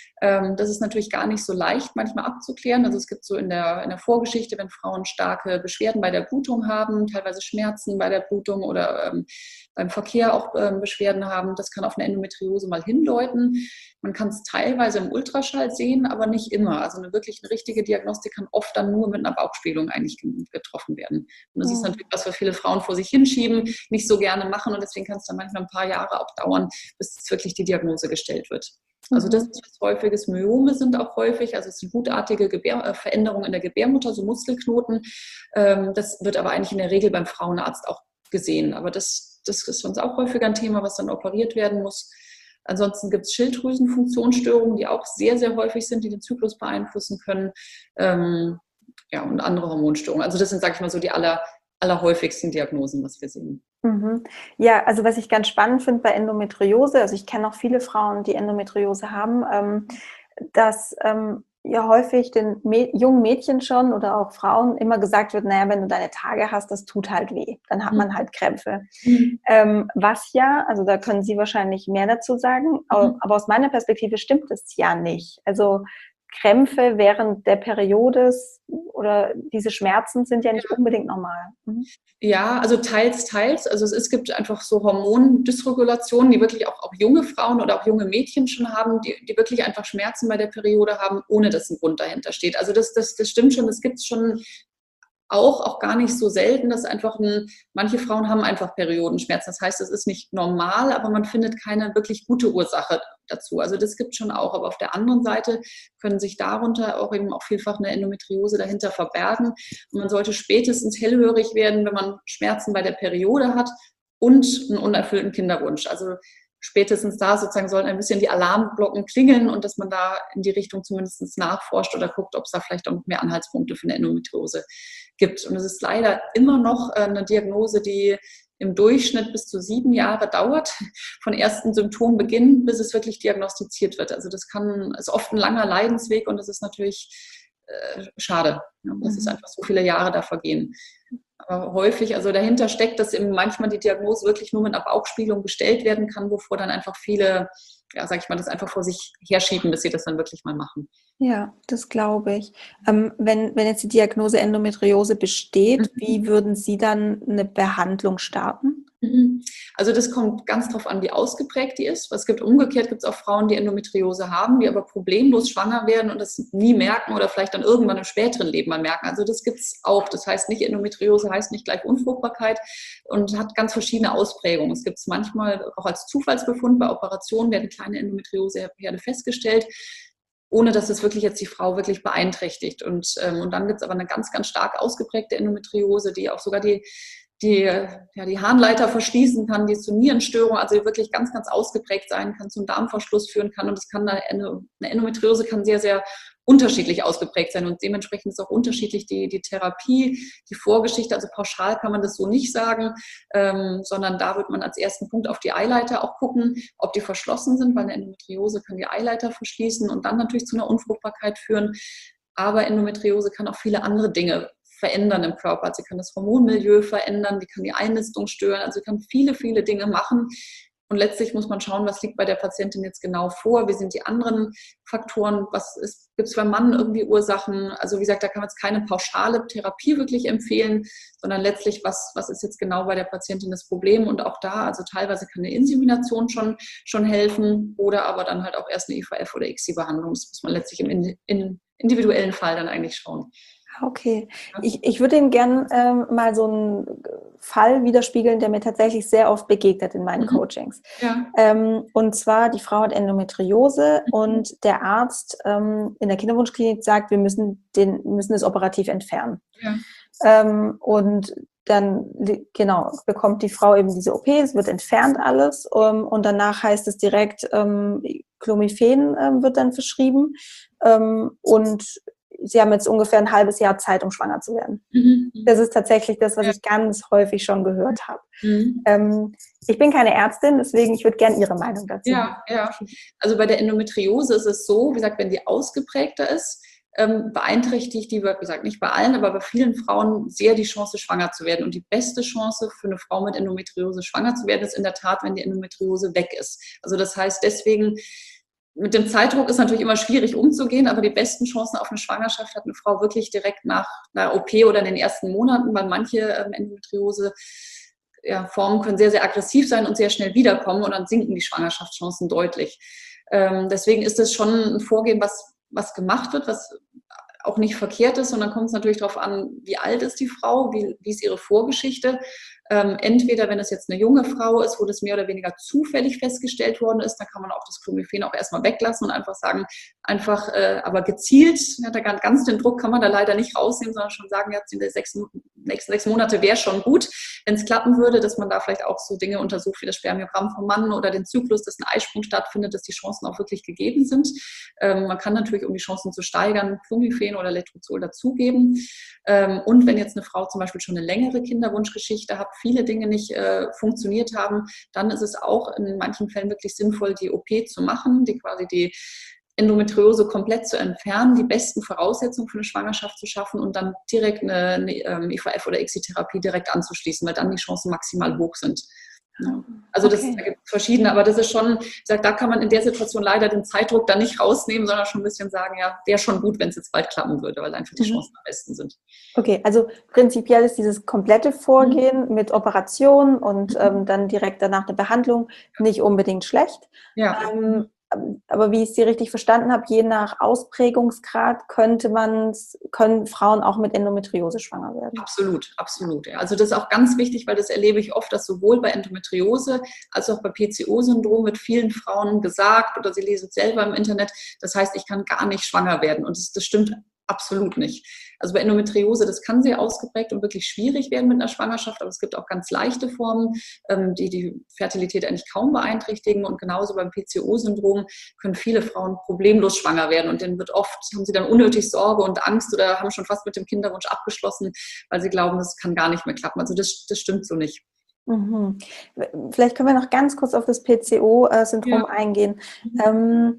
Das ist natürlich gar nicht so leicht manchmal abzuklären. Also es gibt so in der, in der Vorgeschichte, wenn Frauen starke Beschwerden bei der Blutung haben, teilweise Schmerzen bei der Blutung oder ähm, beim Verkehr auch ähm, Beschwerden haben, das kann auf eine Endometriose mal hindeuten. Man kann es teilweise im Ultraschall sehen, aber nicht immer. Also eine wirklich eine richtige Diagnostik kann oft dann nur mit einer Bauchspiegelung eigentlich getroffen werden. Und das ja. ist natürlich was, was viele Frauen vor sich hinschieben, nicht so gerne machen und deswegen kann es dann manchmal ein paar Jahre auch dauern, bis wirklich die Diagnose gestellt wird. Also das ist was Häufiges. Myome sind auch häufig, also es sind gutartige Gebär- äh, Veränderungen in der Gebärmutter, so Muskelknoten. Ähm, das wird aber eigentlich in der Regel beim Frauenarzt auch gesehen. Aber das, das ist uns auch häufiger ein Thema, was dann operiert werden muss. Ansonsten gibt es Schilddrüsenfunktionsstörungen, die auch sehr, sehr häufig sind, die den Zyklus beeinflussen können. Ähm, ja, und andere Hormonstörungen. Also das sind, sage ich mal, so die aller, allerhäufigsten Diagnosen, was wir sehen. Mhm. Ja, also was ich ganz spannend finde bei Endometriose, also ich kenne auch viele Frauen, die Endometriose haben, ähm, dass ähm, ja häufig den Mä- jungen Mädchen schon oder auch Frauen immer gesagt wird, naja, wenn du deine Tage hast, das tut halt weh, dann hat man halt Krämpfe. Mhm. Ähm, was ja, also da können Sie wahrscheinlich mehr dazu sagen, mhm. aber, aber aus meiner Perspektive stimmt es ja nicht. Also Krämpfe während der Periode oder diese Schmerzen sind ja nicht ja. unbedingt normal. Mhm. Ja, also teils, teils. Also es, es gibt einfach so Hormondysregulationen, die wirklich auch, auch junge Frauen oder auch junge Mädchen schon haben, die, die wirklich einfach Schmerzen bei der Periode haben, ohne dass ein Grund dahinter steht. Also das, das, das stimmt schon, das gibt es schon auch, auch gar nicht so selten, dass einfach ein, manche Frauen haben einfach Periodenschmerzen. Das heißt, es ist nicht normal, aber man findet keine wirklich gute Ursache dazu. Also das gibt es schon auch. Aber auf der anderen Seite können sich darunter auch eben auch vielfach eine Endometriose dahinter verbergen. Und man sollte spätestens hellhörig werden, wenn man Schmerzen bei der Periode hat und einen unerfüllten Kinderwunsch. Also spätestens da sozusagen sollen ein bisschen die Alarmglocken klingeln und dass man da in die Richtung zumindest nachforscht oder guckt, ob es da vielleicht auch noch mehr Anhaltspunkte für eine Endometriose gibt. Und es ist leider immer noch eine Diagnose, die im Durchschnitt bis zu sieben Jahre dauert, von ersten Symptombeginn, bis es wirklich diagnostiziert wird. Also das kann, ist oft ein langer Leidensweg und das ist natürlich äh, schade, ja, dass mhm. es einfach so viele Jahre da vergehen. Aber häufig, also dahinter steckt, dass eben manchmal die Diagnose wirklich nur mit einer Bauchspiegelung gestellt werden kann, wovor dann einfach viele, ja, sag ich mal, das einfach vor sich herschieben, bis sie das dann wirklich mal machen. Ja, das glaube ich. Ähm, wenn, wenn jetzt die Diagnose Endometriose besteht, mhm. wie würden Sie dann eine Behandlung starten? Also das kommt ganz drauf an, wie ausgeprägt die ist. Es gibt umgekehrt, gibt es auch Frauen, die Endometriose haben, die aber problemlos schwanger werden und das nie merken oder vielleicht dann irgendwann im späteren Leben mal merken. Also das gibt es auch. Das heißt nicht, Endometriose heißt nicht gleich Unfruchtbarkeit und hat ganz verschiedene Ausprägungen. Es gibt es manchmal auch als Zufallsbefund. Bei Operationen werden kleine Endometrioseherde festgestellt, ohne dass es wirklich jetzt die Frau wirklich beeinträchtigt. Und, ähm, und dann gibt es aber eine ganz, ganz stark ausgeprägte Endometriose, die auch sogar die die, ja, die Harnleiter verschließen kann, die zu Nierenstörungen, also wirklich ganz, ganz ausgeprägt sein kann, zum Darmverschluss führen kann. Und das kann eine, eine Endometriose kann sehr, sehr unterschiedlich ausgeprägt sein. Und dementsprechend ist auch unterschiedlich die, die Therapie, die Vorgeschichte. Also pauschal kann man das so nicht sagen, ähm, sondern da wird man als ersten Punkt auf die Eileiter auch gucken, ob die verschlossen sind, weil eine Endometriose kann die Eileiter verschließen und dann natürlich zu einer Unfruchtbarkeit führen. Aber Endometriose kann auch viele andere Dinge verändern im Körper. Also sie kann das Hormonmilieu verändern, die kann die Einnistung stören, also sie kann viele, viele Dinge machen. Und letztlich muss man schauen, was liegt bei der Patientin jetzt genau vor, wie sind die anderen Faktoren, was gibt es beim Mann irgendwie Ursachen. Also wie gesagt, da kann man jetzt keine pauschale Therapie wirklich empfehlen, sondern letztlich, was, was ist jetzt genau bei der Patientin das Problem. Und auch da, also teilweise kann eine Insemination schon, schon helfen oder aber dann halt auch erst eine I V F- oder I C S I-Behandlung. Das muss man letztlich im in, in individuellen Fall dann eigentlich schauen. Okay, ich, ich würde Ihnen gerne ähm, mal so einen Fall widerspiegeln, der mir tatsächlich sehr oft begegnet in meinen mhm. Coachings. Ja. Ähm, und zwar, die Frau hat Endometriose mhm. und der Arzt ähm, in der Kinderwunschklinik sagt, wir müssen, den, müssen es operativ entfernen. Ja. Ähm, und dann, genau, bekommt die Frau eben diese O P, es wird entfernt alles um, und danach heißt es direkt, ähm, Clomiphen ähm, wird dann verschrieben ähm, und Sie haben jetzt ungefähr ein halbes Jahr Zeit, um schwanger zu werden. Mhm. Das ist tatsächlich das, was ja. ich ganz häufig schon gehört habe. Mhm. Ähm, ich bin keine Ärztin, deswegen ich würde gerne Ihre Meinung dazu. Ja, ja. Also bei der Endometriose ist es so, wie gesagt, wenn die ausgeprägter ist, ähm, beeinträchtigt die, wie gesagt, nicht bei allen, aber bei vielen Frauen sehr die Chance, schwanger zu werden. Und die beste Chance für eine Frau mit Endometriose schwanger zu werden, ist in der Tat, wenn die Endometriose weg ist. Also das heißt, deswegen, mit dem Zeitdruck ist natürlich immer schwierig umzugehen, aber die besten Chancen auf eine Schwangerschaft hat eine Frau wirklich direkt nach einer O P oder in den ersten Monaten, weil manche ähm, Endometriose ja, Formen können sehr, sehr aggressiv sein und sehr schnell wiederkommen und dann sinken die Schwangerschaftschancen deutlich. Ähm, deswegen ist das schon ein Vorgehen, was was gemacht wird, was auch nicht verkehrt ist. Und dann kommt es natürlich darauf an, wie alt ist die Frau, wie, wie ist ihre Vorgeschichte. Ähm, entweder, wenn es jetzt eine junge Frau ist, wo das mehr oder weniger zufällig festgestellt worden ist, dann kann man auch das Clomiphen auch erstmal weglassen und einfach sagen, einfach, äh, aber gezielt, ja, da ganz den Druck kann man da leider nicht rausnehmen, sondern schon sagen, jetzt in den sechs, nächsten sechs Monate wäre schon gut, wenn es klappen würde, dass man da vielleicht auch so Dinge untersucht wie das Spermiogramm vom Mann oder den Zyklus, dass ein Eisprung stattfindet, dass die Chancen auch wirklich gegeben sind. Ähm, man kann natürlich, um die Chancen zu steigern, Clomiphen oder Letrozol dazugeben. Ähm, und wenn jetzt eine Frau zum Beispiel schon eine längere Kinderwunschgeschichte hat, viele Dinge nicht äh, funktioniert haben, dann ist es auch in manchen Fällen wirklich sinnvoll, die O P zu machen, die quasi die Endometriose komplett zu entfernen, die besten Voraussetzungen für eine Schwangerschaft zu schaffen und dann direkt eine, eine ähm, I V F oder I C I-Therapie direkt anzuschließen, weil dann die Chancen maximal hoch sind. Ja. Also das okay. Da gibt es verschiedene, aber das ist schon, ich sage, da kann man in der Situation leider den Zeitdruck dann nicht rausnehmen, sondern schon ein bisschen sagen, ja, wäre schon gut, wenn es jetzt bald klappen würde, weil einfach die Chancen mhm. am besten sind. Okay, also prinzipiell ist dieses komplette Vorgehen mhm. mit Operation und mhm. ähm, dann direkt danach eine Behandlung nicht unbedingt schlecht. Ja. Ähm, aber wie ich Sie richtig verstanden habe, je nach Ausprägungsgrad könnte man, können Frauen auch mit Endometriose schwanger werden. Absolut, absolut. Ja. Also das ist auch ganz wichtig, weil das erlebe ich oft, dass sowohl bei Endometriose als auch bei P C O-Syndrom mit vielen Frauen gesagt oder sie lesen es selber im Internet, das heißt, ich kann gar nicht schwanger werden. Und das, das stimmt absolut nicht. Also bei Endometriose, das kann sehr ausgeprägt und wirklich schwierig werden mit einer Schwangerschaft, aber es gibt auch ganz leichte Formen, die die Fertilität eigentlich kaum beeinträchtigen und genauso beim P C O-Syndrom können viele Frauen problemlos schwanger werden und denen wird oft, haben sie dann unnötig Sorge und Angst oder haben schon fast mit dem Kinderwunsch abgeschlossen, weil sie glauben, das kann gar nicht mehr klappen. Also das, das stimmt so nicht. Mhm. Vielleicht können wir noch ganz kurz auf das P C O-Syndrom ja. eingehen. Mhm. Ähm,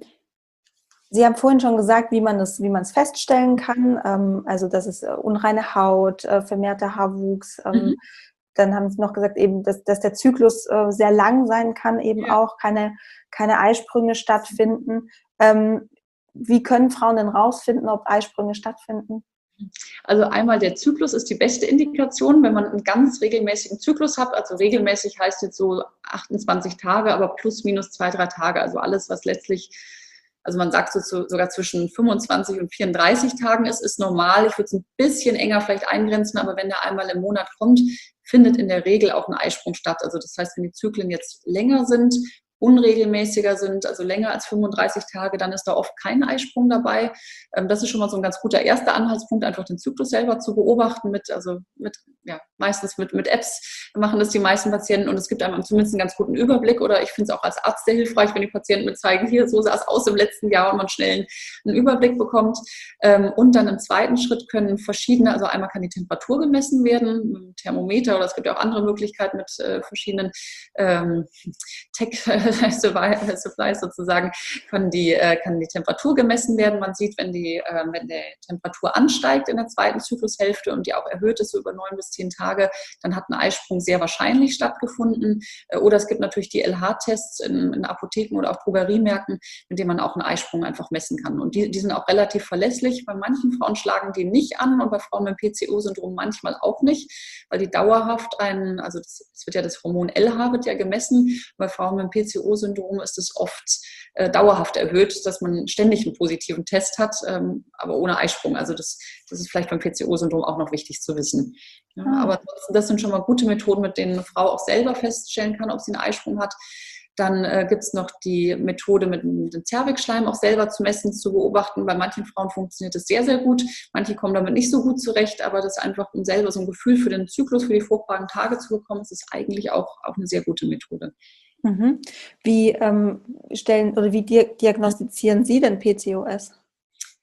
Sie haben vorhin schon gesagt, wie man es, wie man es feststellen kann. Ähm, also, dass es unreine Haut, äh, vermehrter Haarwuchs. Ähm, mhm. Dann haben Sie noch gesagt, eben, dass, dass der Zyklus äh, sehr lang sein kann, eben ja. auch keine, keine Eisprünge stattfinden. Ähm, wie können Frauen denn rausfinden, ob Eisprünge stattfinden? Also einmal der Zyklus ist die beste Indikation, wenn man einen ganz regelmäßigen Zyklus hat. Also regelmäßig heißt jetzt so achtundzwanzig Tage, aber plus minus zwei, drei Tage. Also alles, was letztlich, also man sagt so, sogar zwischen fünfundzwanzig und vierunddreißig Tagen ist, ist normal. Ich würde es ein bisschen enger vielleicht eingrenzen, aber wenn der einmal im Monat kommt, findet in der Regel auch ein Eisprung statt. Also das heißt, wenn die Zyklen jetzt länger sind, unregelmäßiger sind, also länger als fünfunddreißig Tage, dann ist da oft kein Eisprung dabei. Das ist schon mal so ein ganz guter erster Anhaltspunkt, einfach den Zyklus selber zu beobachten, mit, also mit, ja, meistens mit, mit Apps machen das die meisten Patienten und es gibt einem zumindest einen ganz guten Überblick oder ich finde es auch als Arzt sehr hilfreich, wenn die Patienten mir zeigen, hier, so sah es aus im letzten Jahr und man schnell einen Überblick bekommt. Und dann im zweiten Schritt können verschiedene, also einmal kann die Temperatur gemessen werden, mit dem Thermometer oder es gibt ja auch andere Möglichkeiten mit äh, verschiedenen ähm, Tech Supplies sozusagen, kann die, äh, kann die Temperatur gemessen werden. Man sieht, wenn die, äh, wenn die Temperatur ansteigt in der zweiten Zyklushälfte und die auch erhöht ist so über neun bis zehn Tage, dann hat ein Eisprung sehr wahrscheinlich stattgefunden. Äh, oder es gibt natürlich die L H-Tests in, in Apotheken oder auch Drogeriemärkten, mit denen man auch einen Eisprung einfach messen kann. Und die, die sind auch relativ verlässlich. Bei manchen Frauen schlagen die nicht an und bei Frauen mit P C O-Syndrom manchmal auch nicht, weil die dauerhaft einen, also das, das wird ja das Hormon L H wird ja gemessen, bei Frauen mit P C O-Syndrom ist es oft äh, dauerhaft erhöht, dass man ständig einen positiven Test hat, ähm, aber ohne Eisprung. Also das, das ist vielleicht beim P C O-Syndrom auch noch wichtig zu wissen. Ja, ah. Aber das sind schon mal gute Methoden, mit denen eine Frau auch selber feststellen kann, ob sie einen Eisprung hat. Dann äh, gibt es noch die Methode, mit dem Zervixschleim auch selber zu messen, zu beobachten. Bei manchen Frauen funktioniert das sehr, sehr gut. Manche kommen damit nicht so gut zurecht, aber das einfach, um selber so ein Gefühl für den Zyklus, für die fruchtbaren Tage zu bekommen, ist es eigentlich auch, auch eine sehr gute Methode. Mhm. Wie ähm, stellen oder wie diagnostizieren Sie denn P C O S?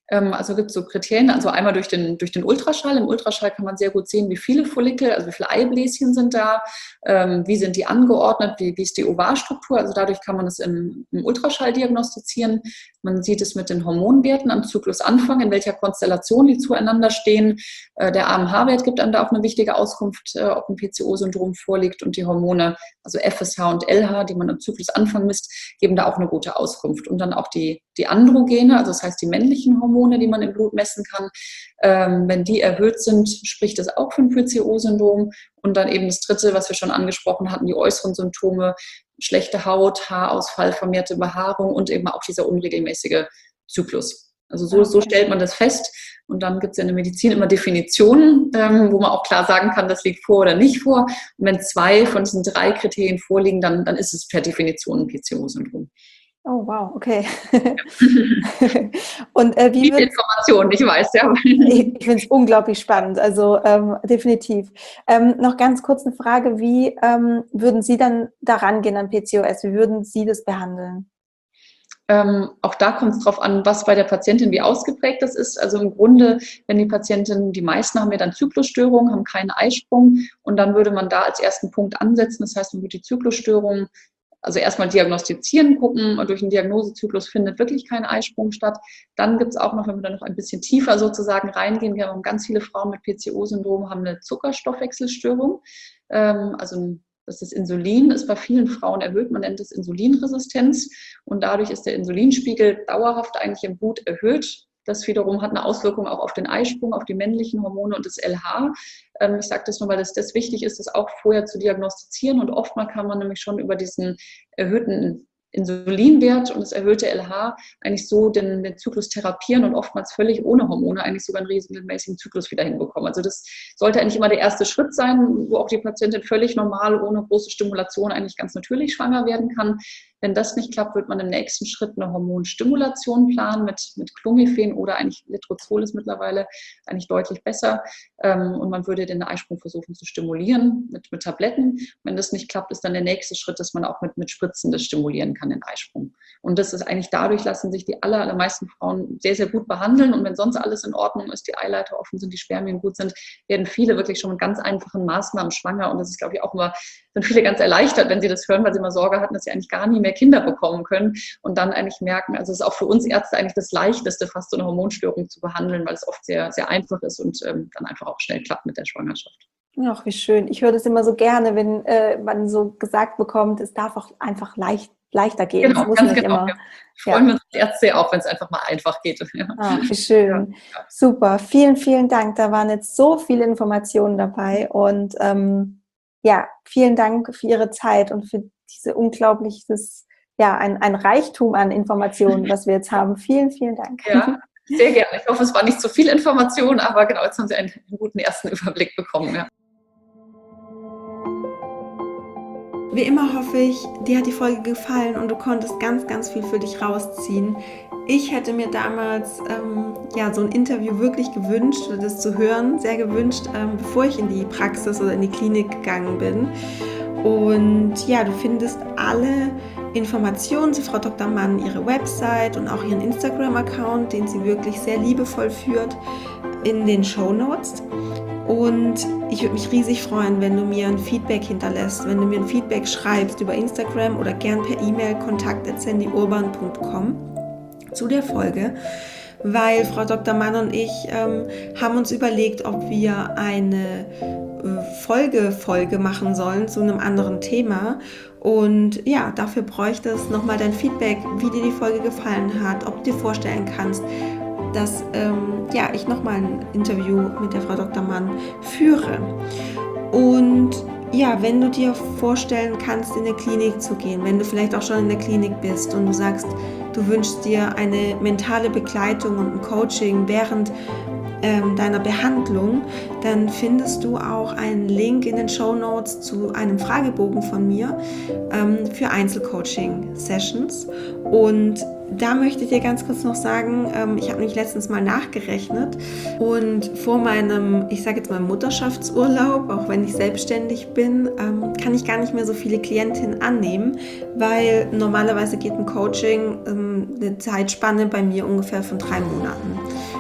Also gibt es so Kriterien, also einmal durch den, durch den Ultraschall. Im Ultraschall kann man sehr gut sehen, wie viele Follikel, also wie viele Eibläschen sind da, ähm, wie sind die angeordnet, wie, wie ist die Ovarstruktur. Also dadurch kann man das im, im Ultraschall diagnostizieren. Man sieht es mit den Hormonwerten am Zyklusanfang, in welcher Konstellation die zueinander stehen. Äh, der A M H-Wert gibt einem da auch eine wichtige Auskunft, äh, ob ein P C O-Syndrom vorliegt. Und die Hormone, also F S H und L H, die man am Zyklusanfang misst, geben da auch eine gute Auskunft. Und dann auch die, die Androgene, also das heißt die männlichen Hormone, die man im Blut messen kann. Ähm, wenn die erhöht sind, spricht das auch für ein P C O-Syndrom. Und dann eben das Dritte, was wir schon angesprochen hatten, die äußeren Symptome, schlechte Haut, Haarausfall, vermehrte Behaarung und eben auch dieser unregelmäßige Zyklus. Also so, so stellt man das fest. Und dann gibt es ja in der Medizin immer Definitionen, ähm, wo man auch klar sagen kann, das liegt vor oder nicht vor. Und wenn zwei von diesen drei Kriterien vorliegen, dann, dann ist es per Definition ein P C O-Syndrom. Oh, wow, okay. Und äh, wie Viele Informationen, ich weiß, ja. Ich, ich finde es unglaublich spannend, also ähm, definitiv. Ähm, noch ganz kurz eine Frage, wie ähm, würden Sie dann daran gehen an P C O S? Wie würden Sie das behandeln? Ähm, auch da kommt es darauf an, was bei der Patientin wie ausgeprägt das ist. Also im Grunde, wenn die Patientin, die meisten haben ja dann Zyklusstörungen, haben keinen Eisprung und dann würde man da als ersten Punkt ansetzen. Das heißt, man würde die Zyklusstörungen also erstmal diagnostizieren, gucken, und durch einen Diagnosezyklus findet wirklich kein Eisprung statt. Dann gibt es auch noch, wenn wir dann noch ein bisschen tiefer sozusagen reingehen, wir haben ganz viele Frauen mit P C O-Syndrom, haben eine Zuckerstoffwechselstörung. Ähm, also das ist Insulin, ist bei vielen Frauen erhöht, man nennt es Insulinresistenz. Und dadurch ist der Insulinspiegel dauerhaft eigentlich im Blut erhöht. Das wiederum hat eine Auswirkung auch auf den Eisprung, auf die männlichen Hormone und das L H. Ähm, ich sage das nur, weil das, das wichtig ist, das auch vorher zu diagnostizieren. Und oftmal kann man nämlich schon über diesen erhöhten Insulinwert und das erhöhte L H eigentlich so den, den Zyklus therapieren und oftmals völlig ohne Hormone eigentlich sogar einen regelmäßigen Zyklus wieder hinbekommen. Also das sollte eigentlich immer der erste Schritt sein, wo auch die Patientin völlig normal, ohne große Stimulation eigentlich ganz natürlich schwanger werden kann. Wenn das nicht klappt, wird man im nächsten Schritt eine Hormonstimulation planen mit, mit Clomiphen oder eigentlich Letrozol ist mittlerweile eigentlich deutlich besser. Ähm, und man würde den Eisprung versuchen zu stimulieren mit, mit Tabletten. Wenn das nicht klappt, ist dann der nächste Schritt, dass man auch mit, mit Spritzen das stimulieren kann, den Eisprung. Und das ist eigentlich dadurch, lassen sich die aller, allermeisten Frauen sehr, sehr gut behandeln. Und wenn sonst alles in Ordnung ist, die Eileiter offen sind, die Spermien gut sind, werden viele wirklich schon mit ganz einfachen Maßnahmen schwanger. Und das ist, glaube ich, auch immer, sind viele ganz erleichtert, wenn sie das hören, weil sie immer Sorge hatten, dass sie eigentlich gar nie mehr Kinder bekommen können und dann eigentlich merken, also es ist auch für uns Ärzte eigentlich das Leichteste, fast so eine Hormonstörung zu behandeln, weil es oft sehr, sehr einfach ist und ähm, dann einfach auch schnell klappt mit der Schwangerschaft. Ach, wie schön. Ich höre das immer so gerne, wenn äh, man so gesagt bekommt, es darf auch einfach leicht, leichter gehen. Genau, es muss ganz nicht genau. Immer, ja. Freuen wir uns als Ärzte auch, wenn es einfach mal einfach geht. Ja. Ah, wie schön. Ja, ja. Super. Vielen, vielen Dank. Da waren jetzt so viele Informationen dabei und ähm, ja, vielen Dank für Ihre Zeit und für diese unglaubliches, ja, ein, ein Reichtum an Informationen, was wir jetzt haben. Vielen, vielen Dank. Ja, sehr gerne. Ich hoffe, es war nicht zu viel Information, aber genau, jetzt haben Sie einen, einen guten ersten Überblick bekommen. Ja. Wie immer hoffe ich, dir hat die Folge gefallen und du konntest ganz, ganz viel für dich rausziehen. Ich hätte mir damals ähm, ja, so ein Interview wirklich gewünscht, oder das zu hören, sehr gewünscht, ähm, bevor ich in die Praxis oder in die Klinik gegangen bin. Und ja, du findest alle Informationen zu Frau Doktor Mann, ihre Website und auch ihren Instagram-Account, den sie wirklich sehr liebevoll führt, in den Shownotes. Und ich würde mich riesig freuen, wenn du mir ein Feedback hinterlässt, wenn du mir ein Feedback schreibst über Instagram oder gern per E-Mail kontakt at sandy urban punkt com zu der Folge, weil Frau Doktor Mann und ich ähm, haben uns überlegt, ob wir eine äh, Folge-Folge machen sollen zu einem anderen Thema. Und ja, dafür bräuchte es nochmal dein Feedback, wie dir die Folge gefallen hat, ob du dir vorstellen kannst, dass ähm, ja, ich nochmal ein Interview mit der Frau Doktor Mann führe. Und ja, wenn du dir vorstellen kannst, in eine Klinik zu gehen, wenn du vielleicht auch schon in der Klinik bist und du sagst, du wünschst dir eine mentale Begleitung und ein Coaching während ähm, deiner Behandlung, dann findest du auch einen Link in den Shownotes zu einem Fragebogen von mir ähm, für Einzelcoaching-Sessions. Und da möchte ich dir ganz kurz noch sagen, ähm, ich habe mich letztens mal nachgerechnet und vor meinem, ich sage jetzt mal Mutterschaftsurlaub, auch wenn ich selbstständig bin, ähm, kann ich gar nicht mehr so viele Klientinnen annehmen, weil normalerweise geht ein Coaching ähm, eine Zeitspanne bei mir ungefähr von drei Monaten.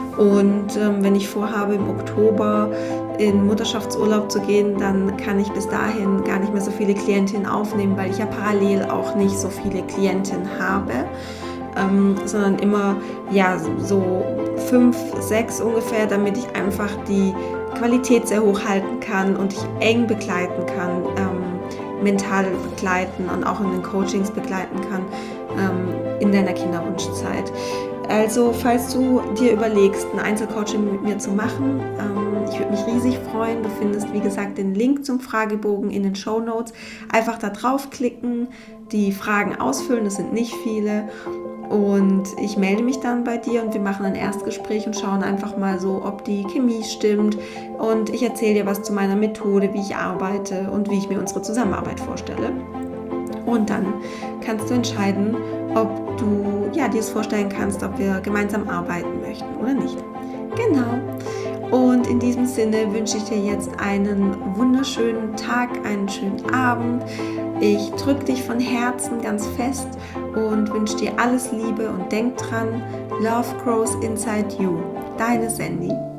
Und ähm, wenn ich vorhabe, im Oktober in Mutterschaftsurlaub zu gehen, dann kann ich bis dahin gar nicht mehr so viele Klientinnen aufnehmen, weil ich ja parallel auch nicht so viele Klientinnen habe, ähm, sondern immer ja so fünf, sechs ungefähr, damit ich einfach die Qualität sehr hoch halten kann und ich eng begleiten kann, ähm, mental begleiten und auch in den Coachings begleiten kann ähm, in deiner Kinderwunschzeit. Also falls du dir überlegst, ein Einzelcoaching mit mir zu machen, ähm, ich würde mich riesig freuen. Du findest, wie gesagt, den Link zum Fragebogen in den Shownotes. Einfach da draufklicken, die Fragen ausfüllen, das sind nicht viele. Und ich melde mich dann bei dir und wir machen ein Erstgespräch und schauen einfach mal so, ob die Chemie stimmt. Und ich erzähle dir was zu meiner Methode, wie ich arbeite und wie ich mir unsere Zusammenarbeit vorstelle. Und dann kannst du entscheiden, ob du ja, dir es vorstellen kannst, ob wir gemeinsam arbeiten möchten oder nicht. Genau. Und in diesem Sinne wünsche ich dir jetzt einen wunderschönen Tag, einen schönen Abend. Ich drücke dich von Herzen ganz fest und wünsche dir alles Liebe und denk dran, Love grows inside you. Deine Sandy.